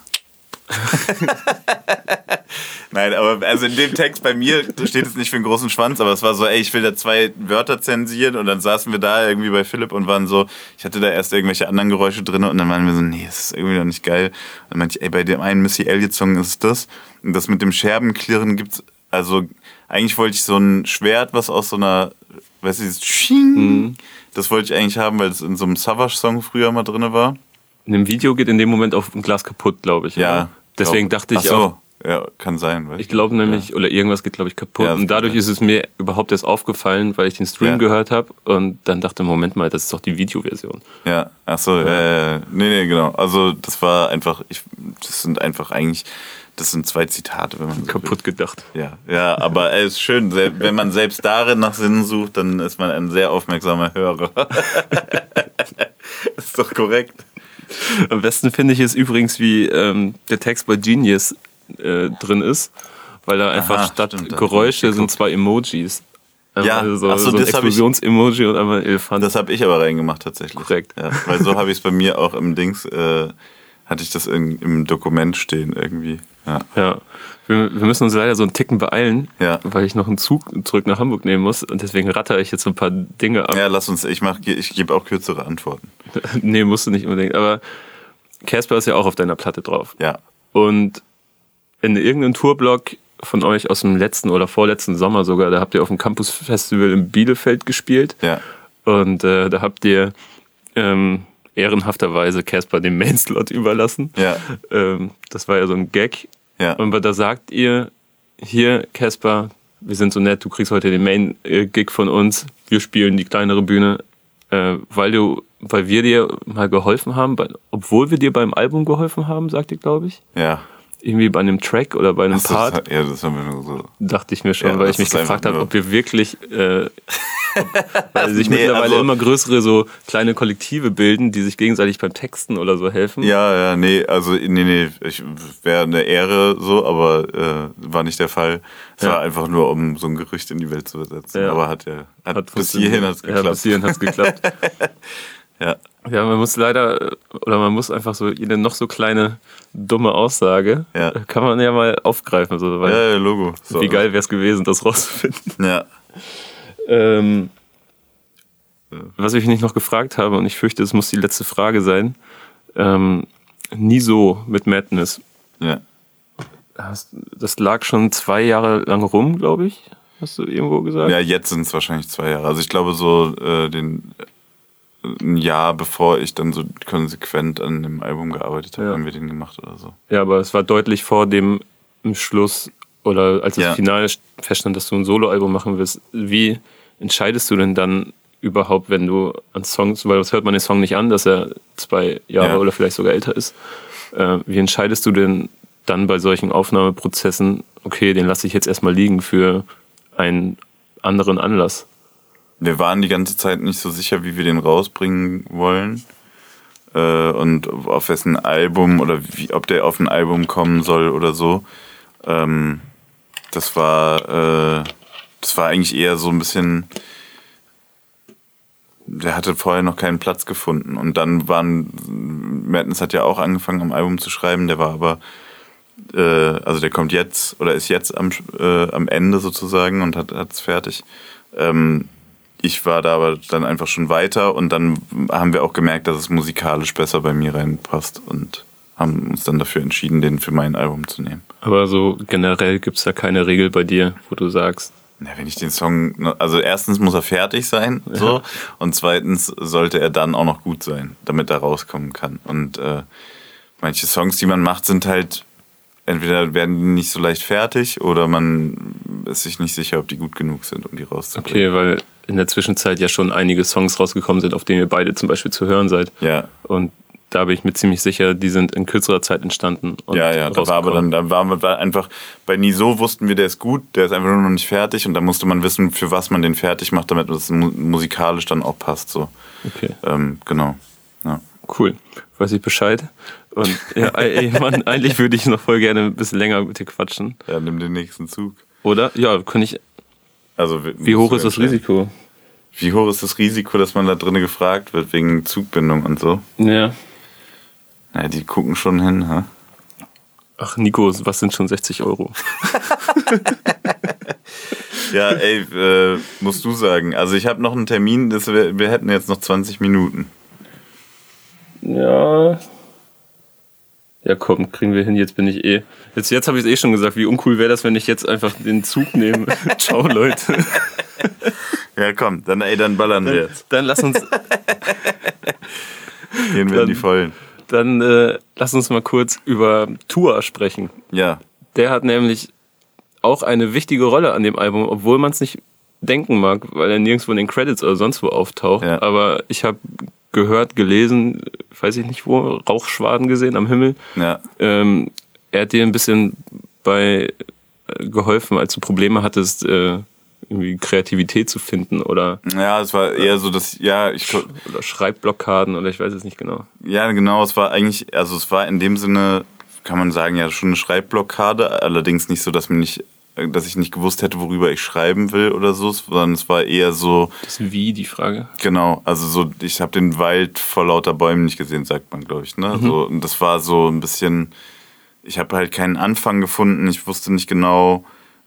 Nein, aber also in dem Text bei mir steht es nicht für einen großen Schwanz, aber es war so, ey, ich will da zwei Wörter zensieren und dann saßen wir da irgendwie bei Philipp und waren so, ich hatte da erst irgendwelche anderen Geräusche drin und dann waren wir so, nee, das ist irgendwie noch nicht geil. Und dann meinte ich, ey, bei dem einen Missy Elliott-Song ist es das. Und das mit dem Scherbenklirren gibt's, also eigentlich wollte ich so ein Schwert, was aus so einer, weißt du, dieses Sching, mhm. das wollte ich eigentlich haben, weil es in so einem Savage-Song früher mal drin war. In dem Video geht in dem Moment auch ein Glas kaputt, glaube ich. Ja. Oder? Deswegen glaub, dachte ich ach so. auch. Ja, kann sein. Ich glaube nämlich, ja. oder irgendwas geht, glaube ich, kaputt. Ja, und dadurch ist es mir überhaupt erst aufgefallen, weil ich den Stream ja. gehört habe und dann dachte, Moment mal, das ist doch die Videoversion. Ja, ach so, ja. äh, nee, nee, genau. Also das war einfach, ich, das sind einfach eigentlich, das sind zwei Zitate, wenn man so kaputt will. Gedacht. Ja, ja, aber es ist schön, wenn man selbst darin nach Sinnen sucht, dann ist man ein sehr aufmerksamer Hörer. Ist doch korrekt. Am besten finde ich es übrigens, wie ähm, der Text bei Genius äh, drin ist, weil da einfach Aha, statt stimmt, Geräusche sind zwei Emojis. Ja, also so, ach so, so ein das Explosions-Emoji und einmal ein Elefant. Das habe ich aber reingemacht tatsächlich. Korrekt. Ja, weil so habe ich es bei mir auch im Dings, äh, hatte ich das in, im Dokument stehen irgendwie. Ja, ja. Wir, wir müssen uns leider so einen Ticken beeilen, ja. weil ich noch einen Zug zurück nach Hamburg nehmen muss und deswegen ratter ich jetzt so ein paar Dinge ab. Ja, lass uns, ich mach, ich gebe auch kürzere Antworten. Nee, musst du nicht unbedingt, aber Casper ist ja auch auf deiner Platte drauf. Ja. Und in irgendeinem Tourblock von euch aus dem letzten oder vorletzten Sommer sogar, da habt ihr auf dem Campus Festival in Bielefeld gespielt. Ja. Und äh, da habt ihr ähm, ehrenhafterweise Casper den Mainslot überlassen. Ja. Ähm, das war ja so ein Gag. Ja. Und da sagt ihr, hier Casper, wir sind so nett, du kriegst heute den Main-Gig von uns, wir spielen die kleinere Bühne, äh, weil du, weil wir dir mal geholfen haben, bei, obwohl wir dir beim Album geholfen haben, sagt ihr, glaube ich. Ja. Irgendwie bei einem Track oder bei einem Ach, Part. Das, ja, das haben wir nur so. Dachte ich mir schon, ja, weil ich mich gefragt habe, ob wir wirklich, äh, ob, weil sich nee, mittlerweile also, immer größere so kleine Kollektive bilden, die sich gegenseitig beim Texten oder so helfen. Ja, ja, nee, also nee, nee, ich wäre eine Ehre so, aber äh, war nicht der Fall. Es ja. war einfach nur, um so ein Gerücht in die Welt zu übersetzen. Ja. Aber hat ja, hat hat bis hierhin hat es geklappt. Ja, bis hierhin hat es geklappt. Ja. Ja, man muss leider, oder man muss einfach so jede noch so kleine dumme Aussage, ja. kann man ja mal aufgreifen. So, weil ja, ja, Logo. So, wie geil wäre es gewesen, das rauszufinden. Ja. Ähm, was ich nicht noch gefragt habe, und ich fürchte, es muss die letzte Frage sein, ähm, nie so mit Madness. Ja. Das lag schon zwei Jahre lang rum, glaube ich, hast du irgendwo gesagt? Ja, jetzt sind es wahrscheinlich zwei Jahre. Also ich glaube so äh, den ein Jahr bevor ich dann so konsequent an dem Album gearbeitet habe, ja. haben wir den gemacht oder so. Ja, aber es war deutlich vor dem Schluss oder als es ja. final feststand, dass du ein Soloalbum machen willst. Wie entscheidest du denn dann überhaupt, wenn du an Songs, weil das hört man den Song nicht an, dass er zwei Jahre ja. oder vielleicht sogar älter ist. Äh, wie entscheidest du denn dann bei solchen Aufnahmeprozessen, okay, den lasse ich jetzt erstmal liegen für einen anderen Anlass? Wir waren die ganze Zeit nicht so sicher, wie wir den rausbringen wollen äh, und auf wessen Album oder wie, ob der auf ein Album kommen soll oder so. Ähm, das war äh, das war eigentlich eher so ein bisschen, der hatte vorher noch keinen Platz gefunden und dann waren, Madness hat ja auch angefangen am Album zu schreiben, der war aber äh, also der kommt jetzt oder ist jetzt am, äh, am Ende sozusagen und hat es fertig. Ähm, Ich war da aber dann einfach schon weiter und dann haben wir auch gemerkt, dass es musikalisch besser bei mir reinpasst und haben uns dann dafür entschieden, den für mein Album zu nehmen. Aber so generell gibt es da keine Regel bei dir, wo du sagst... Na, wenn ich den Song... Also erstens muss er fertig sein, ja. so, und zweitens sollte er dann auch noch gut sein, damit er rauskommen kann. Und äh, manche Songs, die man macht, sind halt... Entweder werden die nicht so leicht fertig oder man ist sich nicht sicher, ob die gut genug sind, um die rauszubringen. Okay, weil in der Zwischenzeit ja schon einige Songs rausgekommen sind, auf denen ihr beide zum Beispiel zu hören seid. Ja. Und da bin ich mir ziemlich sicher, die sind in kürzerer Zeit entstanden. Und ja, ja, da war aber dann, da waren wir einfach, bei Niso wussten wir, der ist gut, der ist einfach nur noch nicht fertig und da musste man wissen, für was man den fertig macht, damit es musikalisch dann auch passt. So. Okay. Ähm, genau. Ja. Cool. Weiß ich Bescheid. Und ja, ey, Mann, eigentlich würde ich noch voll gerne ein bisschen länger mit dir quatschen. Ja, nimm den nächsten Zug. Oder? Ja, kann ich. Also, wie hoch ist das Risiko? Wie hoch ist das Risiko, dass man da drinnen gefragt wird wegen Zugbindung und so? Ja. Na, die gucken schon hin, hä? Ach, Nico, was sind schon sechzig Euro? Ja, ey, äh, musst du sagen. Also ich habe noch einen Termin, das wir, wir hätten jetzt noch zwanzig Minuten. Ja. Ja, komm, kriegen wir hin, jetzt bin ich eh. Jetzt, jetzt habe ich es eh schon gesagt, wie uncool wäre das, wenn ich jetzt einfach den Zug nehme. Ciao, Leute. Ja, komm, dann, ey, dann ballern wir jetzt. Dann lass uns. Gehen wir dann, in die Vollen. Dann äh, lass uns mal kurz über Tua sprechen. Ja. Der hat nämlich auch eine wichtige Rolle an dem Album, obwohl man es nicht denken mag, weil er nirgendwo in den Credits oder sonst wo auftaucht. Ja. Aber ich habe gehört, gelesen, weiß ich nicht wo, Rauchschwaden gesehen am Himmel. Ja. Ähm, er hat dir ein bisschen bei äh, geholfen, als du Probleme hattest, äh, irgendwie Kreativität zu finden oder... Ja, es war eher so, dass, ja, ich... Oder Schreibblockaden oder ich weiß es nicht genau. Ja, genau, es war eigentlich, also es war in dem Sinne, kann man sagen, ja schon eine Schreibblockade, allerdings nicht so, dass mir nicht, dass ich nicht gewusst hätte, worüber ich schreiben will oder so, sondern es war eher so... Das ist wie, die Frage? Genau, also so, ich habe den Wald vor lauter Bäumen nicht gesehen, sagt man, glaube ich, ne? Mhm. So, und das war so ein bisschen, ich habe halt keinen Anfang gefunden, ich wusste nicht genau,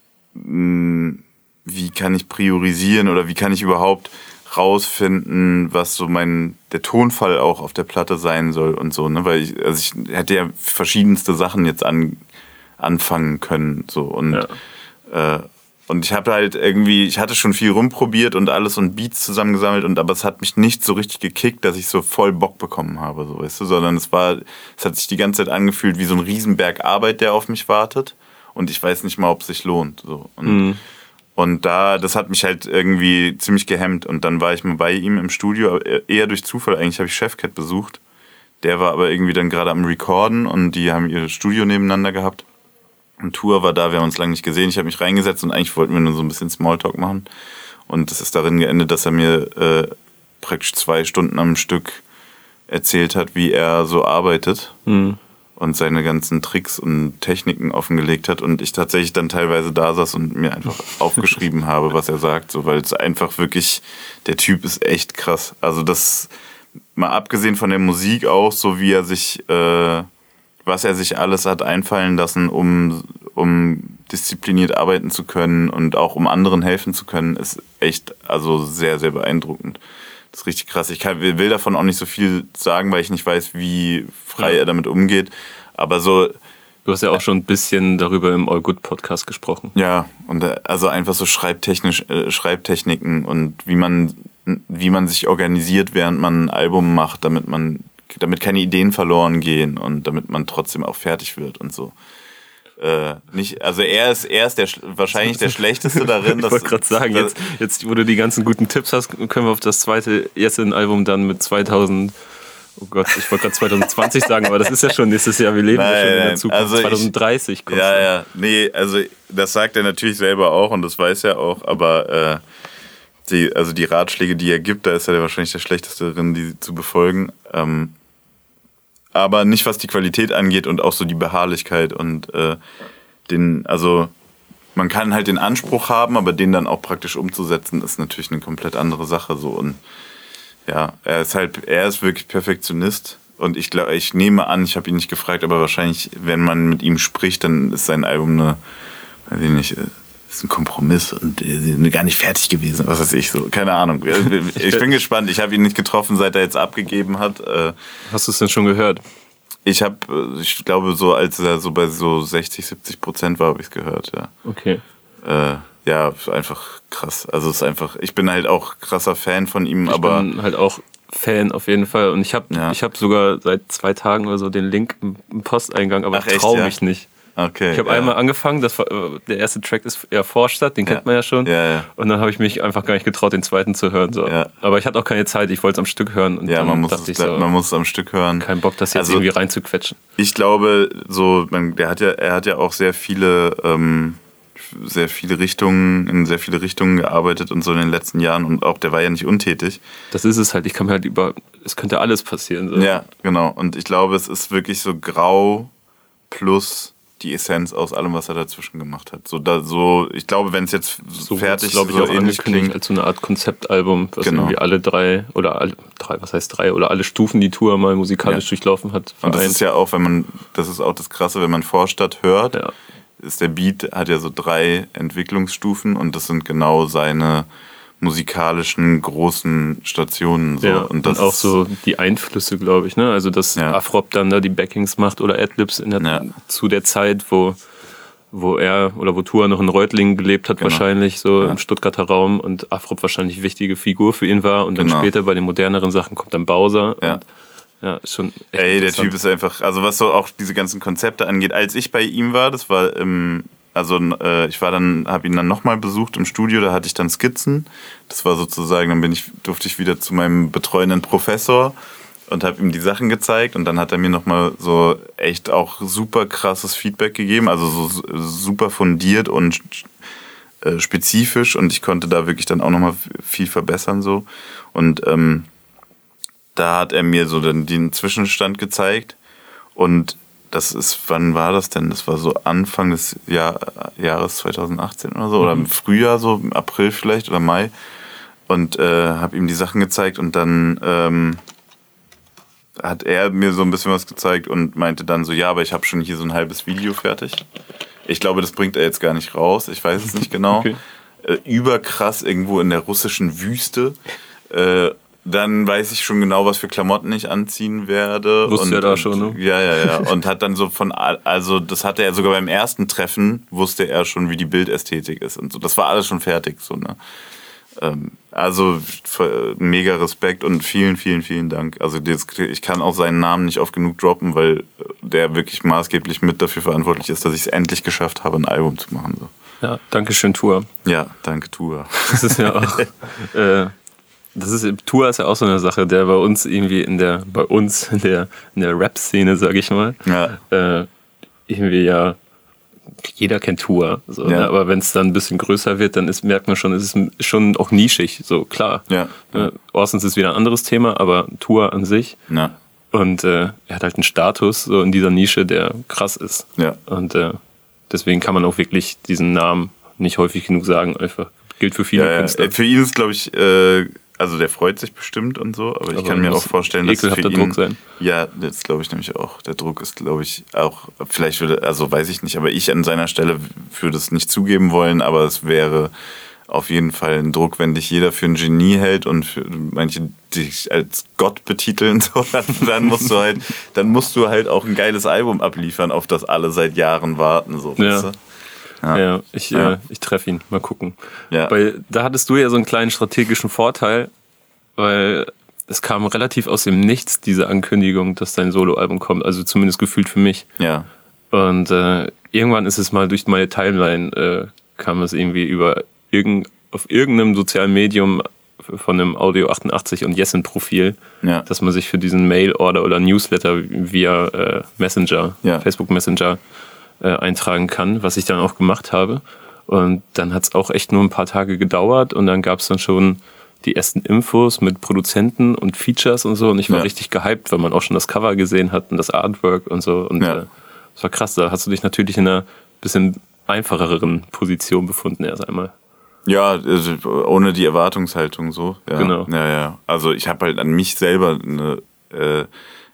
mh, wie kann ich priorisieren oder wie kann ich überhaupt rausfinden, was so mein der Tonfall auch auf der Platte sein soll und so, ne? Weil ich, also ich hätte ja verschiedenste Sachen jetzt an, anfangen können, so und ja. äh, und ich habe halt irgendwie, ich hatte schon viel rumprobiert und alles und Beats zusammengesammelt und aber es hat mich nicht so richtig gekickt, dass ich so voll Bock bekommen habe, so, weißt du, sondern es war, es hat sich die ganze Zeit angefühlt wie so ein Riesenberg Arbeit, der auf mich wartet und ich weiß nicht mal, ob es sich lohnt, so und mhm. Und da, das hat mich halt irgendwie ziemlich gehemmt. Und dann war ich mal bei ihm im Studio, eher durch Zufall. Eigentlich habe ich Chefcat besucht. Der war aber irgendwie dann gerade am Recorden und die haben ihr Studio nebeneinander gehabt. Und Tour war da, wir haben uns lange nicht gesehen. Ich habe mich reingesetzt und eigentlich wollten wir nur so ein bisschen Smalltalk machen. Und das ist darin geendet, dass er mir äh, praktisch zwei Stunden am Stück erzählt hat, wie er so arbeitet. Mhm. Und seine ganzen Tricks und Techniken offengelegt hat und ich tatsächlich dann teilweise da saß und mir einfach aufgeschrieben habe, was er sagt, so, weil es einfach wirklich, der Typ ist echt krass. Also das, mal abgesehen von der Musik auch, so wie er sich, äh, was er sich alles hat einfallen lassen, um, um diszipliniert arbeiten zu können und auch um anderen helfen zu können, ist echt, also sehr, sehr beeindruckend. Das ist richtig krass. Ich kann, will davon auch nicht so viel sagen, weil ich nicht weiß, wie frei ja. er damit umgeht. Aber so... Du hast ja auch schon ein bisschen darüber im All Good Podcast gesprochen. Ja, und also einfach so schreibtechnisch, äh, Schreibtechniken und wie man, wie man sich organisiert, während man ein Album macht, damit man, damit keine Ideen verloren gehen und damit man trotzdem auch fertig wird und so. Äh, nicht, also er ist, er ist der, wahrscheinlich der Schlechteste darin. Ich wollte gerade sagen, jetzt, jetzt, wo du die ganzen guten Tipps hast, können wir auf das zweite Jessen-Album dann mit zweitausend, oh Gott, ich wollte gerade zwanzig zwanzig sagen, aber das ist ja schon nächstes Jahr, wir leben nein, ja schon in der nein, Zukunft, also zwanzig dreißig kommt. Ja, ja, nee, also das sagt er natürlich selber auch und das weiß er auch, aber äh, die, also die Ratschläge, die er gibt, da ist er wahrscheinlich der Schlechteste darin, die zu befolgen. Ähm, aber nicht, was die Qualität angeht und auch so die Beharrlichkeit und äh, den, also man kann halt den Anspruch haben, aber den dann auch praktisch umzusetzen, ist natürlich eine komplett andere Sache so und ja, er ist halt, er ist wirklich Perfektionist und ich glaube, ich nehme an, ich habe ihn nicht gefragt, aber wahrscheinlich, wenn man mit ihm spricht, dann ist sein Album eine, weiß ich nicht, ist ein Kompromiss und äh, gar nicht fertig gewesen, was weiß ich so, keine Ahnung. Ich bin gespannt, ich habe ihn nicht getroffen, seit er jetzt abgegeben hat. Hast du es denn schon gehört? Ich habe, ich glaube, so als er so bei so sechzig, siebzig Prozent war, habe ich es gehört, ja. Okay. Äh, ja, einfach krass. Also es ist einfach, ich bin halt auch krasser Fan von ihm, ich aber... Ich bin halt auch Fan auf jeden Fall und ich habe ja. ich hab sogar seit zwei Tagen oder so den Link im Posteingang, aber Ach, ich traue ja? mich nicht. Okay, ich habe ja. einmal angefangen, das war, der erste Track ist eher Vorstadt, den kennt ja. man ja schon. Ja, ja. Und dann habe ich mich einfach gar nicht getraut, den zweiten zu hören. So. Ja. Aber ich hatte auch keine Zeit, ich wollte es am Stück hören. Und ja, dann man muss, dachte es, ich so, man muss es am Stück hören. Kein Bock, das jetzt also, irgendwie reinzuquetschen. Ich glaube, so, man, der hat ja, er hat ja auch sehr viele, ähm, sehr viele Richtungen, in sehr viele Richtungen gearbeitet und so in den letzten Jahren und auch der war ja nicht untätig. Das ist es halt, ich kann mir halt über, es könnte alles passieren. So. Ja, genau. Und ich glaube, es ist wirklich so grau plus die Essenz aus allem, was er dazwischen gemacht hat. So, da, so ich glaube, wenn es jetzt so fertig glaube ich, so auch ähnlich angekündigt klingt. als so eine Art Konzeptalbum, was Genau. irgendwie alle drei oder alle drei, was heißt drei, oder alle Stufen, die Tour mal musikalisch Ja. durchlaufen hat. Und das vereint. ist ja auch, wenn man, das ist auch das Krasse, wenn man Vorstadt hört, Ja. ist der Beat, hat ja so drei Entwicklungsstufen und das sind genau seine musikalischen großen Stationen. So. Ja, und, das und auch ist, so die Einflüsse, glaube ich, ne? Also dass Ja. Afrop dann da die Backings macht oder Adlibs in der, Ja. zu der Zeit, wo, wo er oder wo Tua noch in Reutlingen gelebt hat, Genau. wahrscheinlich, so Ja. im Stuttgarter Raum, und Afrop wahrscheinlich wichtige Figur für ihn war, und dann Genau. später bei den moderneren Sachen kommt dann Bowser. Ja. Und, ja, ist schon echt Ey, der interessant. Typ ist einfach, also was so auch diese ganzen Konzepte angeht, als ich bei ihm war, das war im, also äh, ich war dann, habe ihn dann nochmal besucht im Studio, da hatte ich dann Skizzen. Das war sozusagen, dann bin ich, durfte ich wieder zu meinem betreuenden Professor und habe ihm die Sachen gezeigt, und dann hat er mir nochmal so echt auch super krasses Feedback gegeben, also so super fundiert und äh, spezifisch, und ich konnte da wirklich dann auch nochmal viel verbessern so. Und ähm, da hat er mir so dann den Zwischenstand gezeigt, und das ist, wann war das denn? Das war so Anfang des Jahr, Jahres zwanzig achtzehn oder so, mhm. oder im Frühjahr, so im April vielleicht oder Mai, und äh, habe ihm die Sachen gezeigt, und dann ähm, hat er mir so ein bisschen was gezeigt und meinte dann so, ja, aber ich habe schon hier so ein halbes Video fertig. Ich glaube, das bringt er jetzt gar nicht raus, ich weiß es nicht genau. Okay. Äh, überkrass irgendwo in der russischen Wüste. Äh, Dann weiß ich schon genau, was für Klamotten ich anziehen werde. Wusste und, er da und, schon, ne? Ja, ja, ja. Und hat dann so von, also das hatte er sogar beim ersten Treffen, wusste er schon, wie die Bildästhetik ist und so. Das war alles schon fertig, so, ne? Ähm, also mega Respekt und vielen, vielen, vielen Dank. Also ich kann auch seinen Namen nicht oft genug droppen, weil der wirklich maßgeblich mit dafür verantwortlich ist, dass ich es endlich geschafft habe, ein Album zu machen, so. Ja, danke schön, Tour. Ja, danke, Tour. Das ist ja auch... äh, Das ist, Tour ist ja auch so eine Sache, der bei uns irgendwie in der, bei uns in der, in der Rap-Szene, sag ich mal, ja. äh, irgendwie ja, jeder kennt Tour, so, ja. ne? Aber wenn es dann ein bisschen größer wird, dann ist, merkt man schon, es ist schon auch nischig, so klar. Ja. Äh, Orsons ist wieder ein anderes Thema, aber Tour an sich. Ja. Und äh, er hat halt einen Status so in dieser Nische, der krass ist. Ja. Und äh, deswegen kann man auch wirklich diesen Namen nicht häufig genug sagen, einfach gilt für viele ja, Künstler. Ja. Für ihn ist, glaube ich, äh, also der freut sich bestimmt und so, aber ich aber kann mir auch vorstellen, dass ekelhafter für ihn, Druck sein. Ja, das glaube ich nämlich auch. Der Druck ist, glaube ich, auch, vielleicht würde, also weiß ich nicht, aber ich an seiner Stelle würde es nicht zugeben wollen, aber es wäre auf jeden Fall ein Druck, wenn dich jeder für ein Genie hält und für manche dich als Gott betiteln, so, dann, dann musst du halt, dann musst du halt auch ein geiles Album abliefern, auf das alle seit Jahren warten, so, ja. weißt du? Ja, ja ich, ja. Äh, ich treffe ihn. Mal gucken. Ja. Weil da hattest du ja so einen kleinen strategischen Vorteil, weil es kam relativ aus dem Nichts, diese Ankündigung, dass dein Soloalbum kommt. Also zumindest gefühlt für mich. Ja. Und äh, irgendwann ist es mal durch meine Timeline, äh, kam es irgendwie über irgend, auf irgendeinem sozialen Medium von einem Audio achtundachtzig und Jessen-Profil, ja. dass man sich für diesen Mail-Order oder Newsletter via äh, Messenger, ja. Facebook Messenger, eintragen kann, was ich dann auch gemacht habe. Und dann hat es auch echt nur ein paar Tage gedauert, und dann gab es dann schon die ersten Infos mit Produzenten und Features und so, und ich war ja. richtig gehypt, weil man auch schon das Cover gesehen hat und das Artwork und so, und ja. äh, das war krass. Da hast du dich natürlich in einer bisschen einfacheren Position befunden erst einmal. Ja, also ohne die Erwartungshaltung so. Ja. Genau. Ja, ja. Also ich habe halt an mich selber eine äh,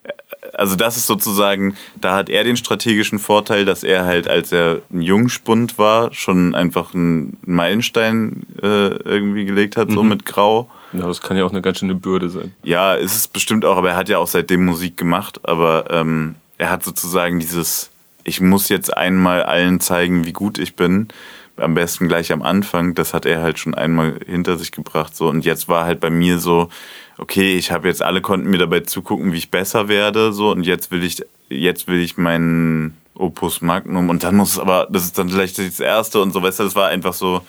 Also das ist sozusagen, da hat er den strategischen Vorteil, dass er halt, als er ein Jungspund war, schon einfach einen Meilenstein äh, irgendwie gelegt hat, mhm. so mit Grau. Ja, das kann ja auch eine ganz schöne Bürde sein. Ja, ist es bestimmt auch, aber er hat ja auch seitdem Musik gemacht, aber ähm, er hat sozusagen dieses, ich muss jetzt einmal allen zeigen, wie gut ich bin, am besten gleich am Anfang, das hat er halt schon einmal hinter sich gebracht, so, und jetzt war halt bei mir so, okay, ich habe jetzt, alle konnten mir dabei zugucken, wie ich besser werde, so, und jetzt will ich, jetzt will ich meinen Opus Magnum, und dann muss es aber, das ist dann vielleicht das erste und so, weißt du, das war einfach so,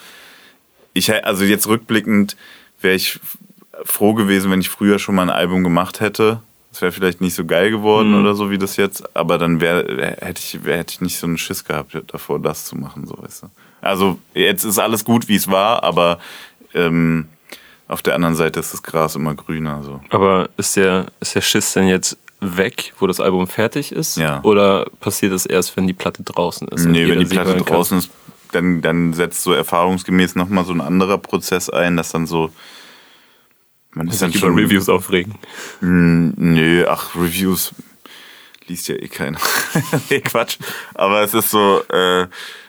ich, also jetzt rückblickend wäre ich froh gewesen, wenn ich früher schon mal ein Album gemacht hätte. Das wäre vielleicht nicht so geil geworden mhm. oder so wie das jetzt, aber dann wär, hätte ich, hätte ich nicht so einen Schiss gehabt davor, das zu machen, so, weißt du. Also jetzt ist alles gut, wie es war, aber ähm, auf der anderen Seite ist das Gras immer grüner. So. Aber ist der, ist der Schiss denn jetzt weg, wo das Album fertig ist? Ja. Oder passiert das erst, wenn die Platte draußen ist? Nee, wenn die Platte draußen ist, dann, dann setzt so erfahrungsgemäß nochmal so ein anderer Prozess ein, dass dann so... Man ist dann schon über Reviews aufregen. Mh, nö, ach, Reviews liest ja eh keiner. Nee, Quatsch. Aber es ist so... Äh,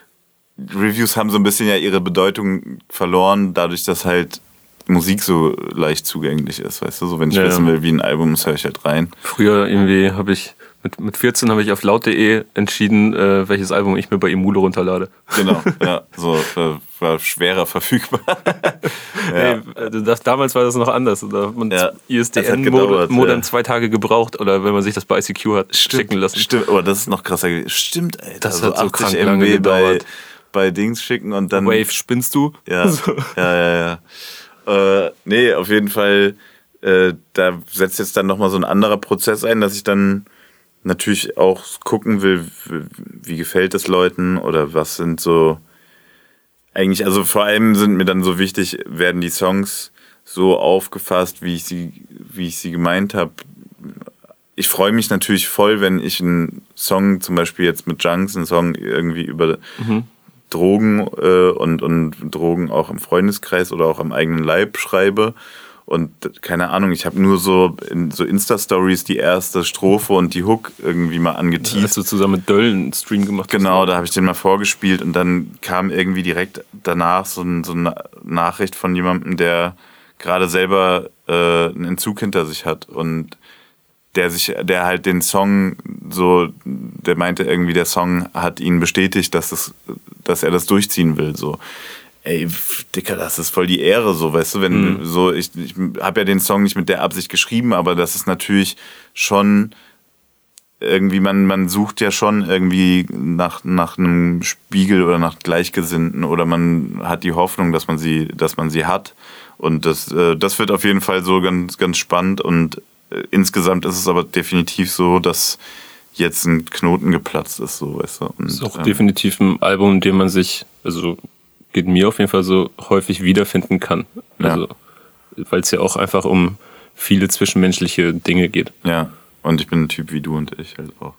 Reviews haben so ein bisschen ja ihre Bedeutung verloren, dadurch, dass halt Musik so leicht zugänglich ist, weißt du? So, wenn ich ja, wissen will, wie ein Album ist, höre ich halt rein. Früher irgendwie habe ich, mit, mit vierzehn habe ich auf laut punkt de entschieden, äh, welches Album ich mir bei Emule runterlade. Genau, ja, so äh, war schwerer verfügbar. Ja. Hey, das, damals war das noch anders. Da hat man ja, I S D N-Modem ja. zwei Tage gebraucht oder wenn man sich das bei I C Q hat stimmt, schicken lassen. Stimmt, aber das ist noch krasser. Stimmt, Alter. Das also hat so krank lange M B gedauert. Bei, bei Dings schicken und dann... Wave, spinnst du? Ja, so. ja, ja, ja. Äh, nee, auf jeden Fall, äh, da setzt jetzt dann nochmal so ein anderer Prozess ein, dass ich dann natürlich auch gucken will, wie, wie gefällt es Leuten oder was sind so eigentlich, also vor allem sind mir dann so wichtig, werden die Songs so aufgefasst, wie ich sie, wie ich sie gemeint habe. Ich freue mich natürlich voll, wenn ich einen Song, zum Beispiel jetzt mit Junks, einen Song irgendwie über mhm. Drogen äh, und, und Drogen auch im Freundeskreis oder auch am eigenen Leib schreibe. Und keine Ahnung, ich habe nur so in so Insta-Stories die erste Strophe und die Hook irgendwie mal angeteased. Ja, hast du zusammen mit Döll einen Stream gemacht? Genau, da habe ich den mal vorgespielt und dann kam irgendwie direkt danach so, ein, so eine Nachricht von jemandem, der gerade selber äh, einen Entzug hinter sich hat und der sich, der halt den Song so, der meinte irgendwie, der Song hat ihn bestätigt, dass es, dass er das durchziehen will, so. Ey, Dicker, das ist voll die Ehre, so, weißt du, wenn, mhm. so, ich, ich habe ja den Song nicht mit der Absicht geschrieben, aber das ist natürlich schon irgendwie, man, man sucht ja schon irgendwie nach, nach einem Spiegel oder nach Gleichgesinnten oder man hat die Hoffnung, dass man sie, dass man sie hat und das, äh, das wird auf jeden Fall so ganz, ganz spannend und insgesamt ist es aber definitiv so, dass jetzt ein Knoten geplatzt ist, so, weißt du. Und, das ist auch ähm, definitiv ein Album, in dem man sich, also geht mir auf jeden Fall so, häufig wiederfinden kann. Also, ja. Weil es ja auch einfach um viele zwischenmenschliche Dinge geht. Ja, und ich bin ein Typ wie du und ich halt auch.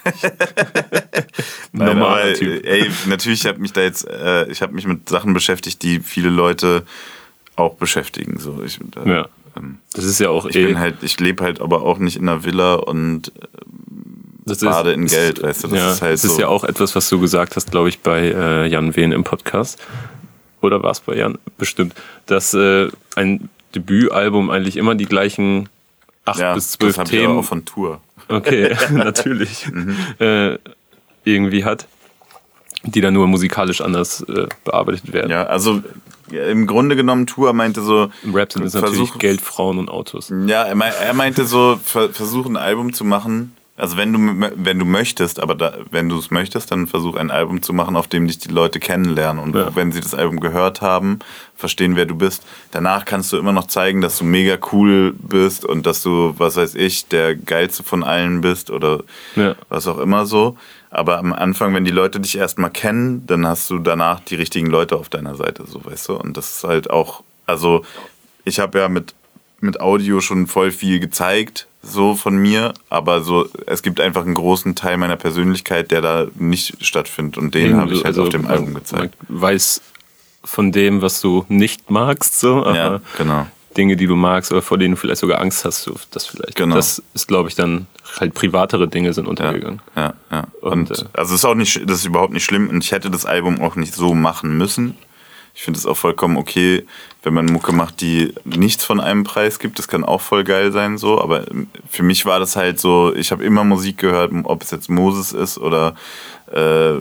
Normaler Typ. Ey, natürlich habe mich da jetzt, äh, ich habe mich mit Sachen beschäftigt, die viele Leute auch beschäftigen. So, ich, äh, ja. Das ist ja auch ich eh. Bin halt, ich lebe halt aber auch nicht in einer Villa und das bade ist, in Geld, ist, weißt du. Das ja, ist halt das so. ist ja auch etwas, was du gesagt hast, glaube ich, bei äh, Jan Wehn im Podcast. Oder war es bei Jan? Bestimmt. Dass äh, ein Debütalbum eigentlich immer die gleichen acht ja, bis zwölf das Themen. Ich aber auch von Tour. Okay, natürlich. mhm. äh, irgendwie hat, die dann nur musikalisch anders äh, bearbeitet werden. Ja, also im Grunde genommen, Tour meinte so... Im Rap sind es natürlich Geld, Frauen und Autos. Ja, er meinte so, versuch ein Album zu machen, also wenn du wenn du möchtest, aber da, wenn du es möchtest, dann versuch ein Album zu machen, auf dem dich die Leute kennenlernen und ja. wenn sie das Album gehört haben, verstehen, wer du bist. Danach kannst du immer noch zeigen, dass du mega cool bist und dass du, was weiß ich, der geilste von allen bist oder ja. was auch immer so. Aber am Anfang, wenn die Leute dich erstmal kennen, dann hast du danach die richtigen Leute auf deiner Seite, so, weißt du? Und das ist halt auch, also ich habe ja mit, mit Audio schon voll viel gezeigt, so von mir, aber so, es gibt einfach einen großen Teil meiner Persönlichkeit, der da nicht stattfindet und den habe ich halt also auf dem man, Album gezeigt. Man weiß von dem, was du nicht magst, so, aber ja, genau. Dinge, die du magst oder vor denen du vielleicht sogar Angst hast, so, das vielleicht. Genau. Das ist, glaube ich, dann halt privatere Dinge sind untergegangen. Ja, ja. ja. Und, und äh, also es ist auch nicht, das ist überhaupt nicht schlimm und ich hätte das Album auch nicht so machen müssen. Ich finde es auch vollkommen okay, wenn man Mucke macht, die nichts von einem Preis gibt. Das kann auch voll geil sein, so. Aber für mich war das halt so, ich habe immer Musik gehört, ob es jetzt Moses ist oder äh,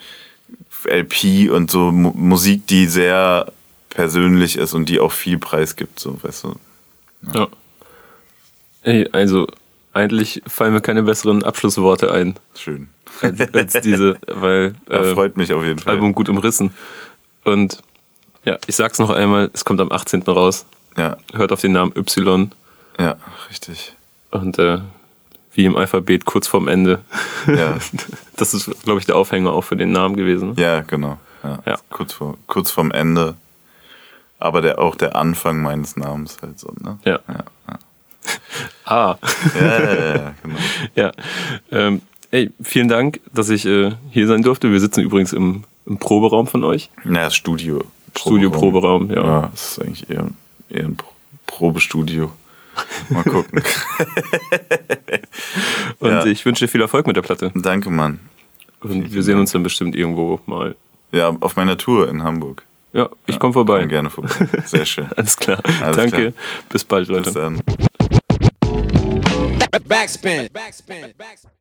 L P und so M- Musik, die sehr persönlich ist und die auch viel Preis gibt, so, weißt du. Ja. ja. Ey, also eigentlich fallen mir keine besseren Abschlussworte ein. Schön. Als, als diese, weil äh, ja, freut mich auf jeden Fall. Album gut umrissen. Und ja, ich sag's noch einmal, es kommt am achtzehnten raus. Ja. Hört auf den Namen Y. Ja, richtig. Und äh, wie im Alphabet kurz vorm Ende. Ja. Das ist, glaube ich, der Aufhänger auch für den Namen gewesen. Ja, genau. Ja. Ja. Kurz, vor, kurz vorm Ende. Aber der, auch der Anfang meines Namens halt so, ne? Ja. ja, ja. Ah. Ja, ja, ja, genau. Ja. Ähm, ey, vielen Dank, dass ich äh, hier sein durfte. Wir sitzen übrigens im, im Proberaum von euch. Ja, das Studio. Studio-Proberaum, ja. Ja, das ist eigentlich eher, eher ein Pro- Probestudio. Mal gucken. Und Ja. ich wünsche dir viel Erfolg mit der Platte. Danke, Mann. Und wir sehen uns dann bestimmt irgendwo mal. Ja, auf meiner Tour in Hamburg. Ja, ich Ja, komme vorbei. komm gerne vorbei. Sehr schön. Alles klar. Alles Danke. klar. Bis bald, Leute. Bis dann. Backspin. Backspin. Backspin.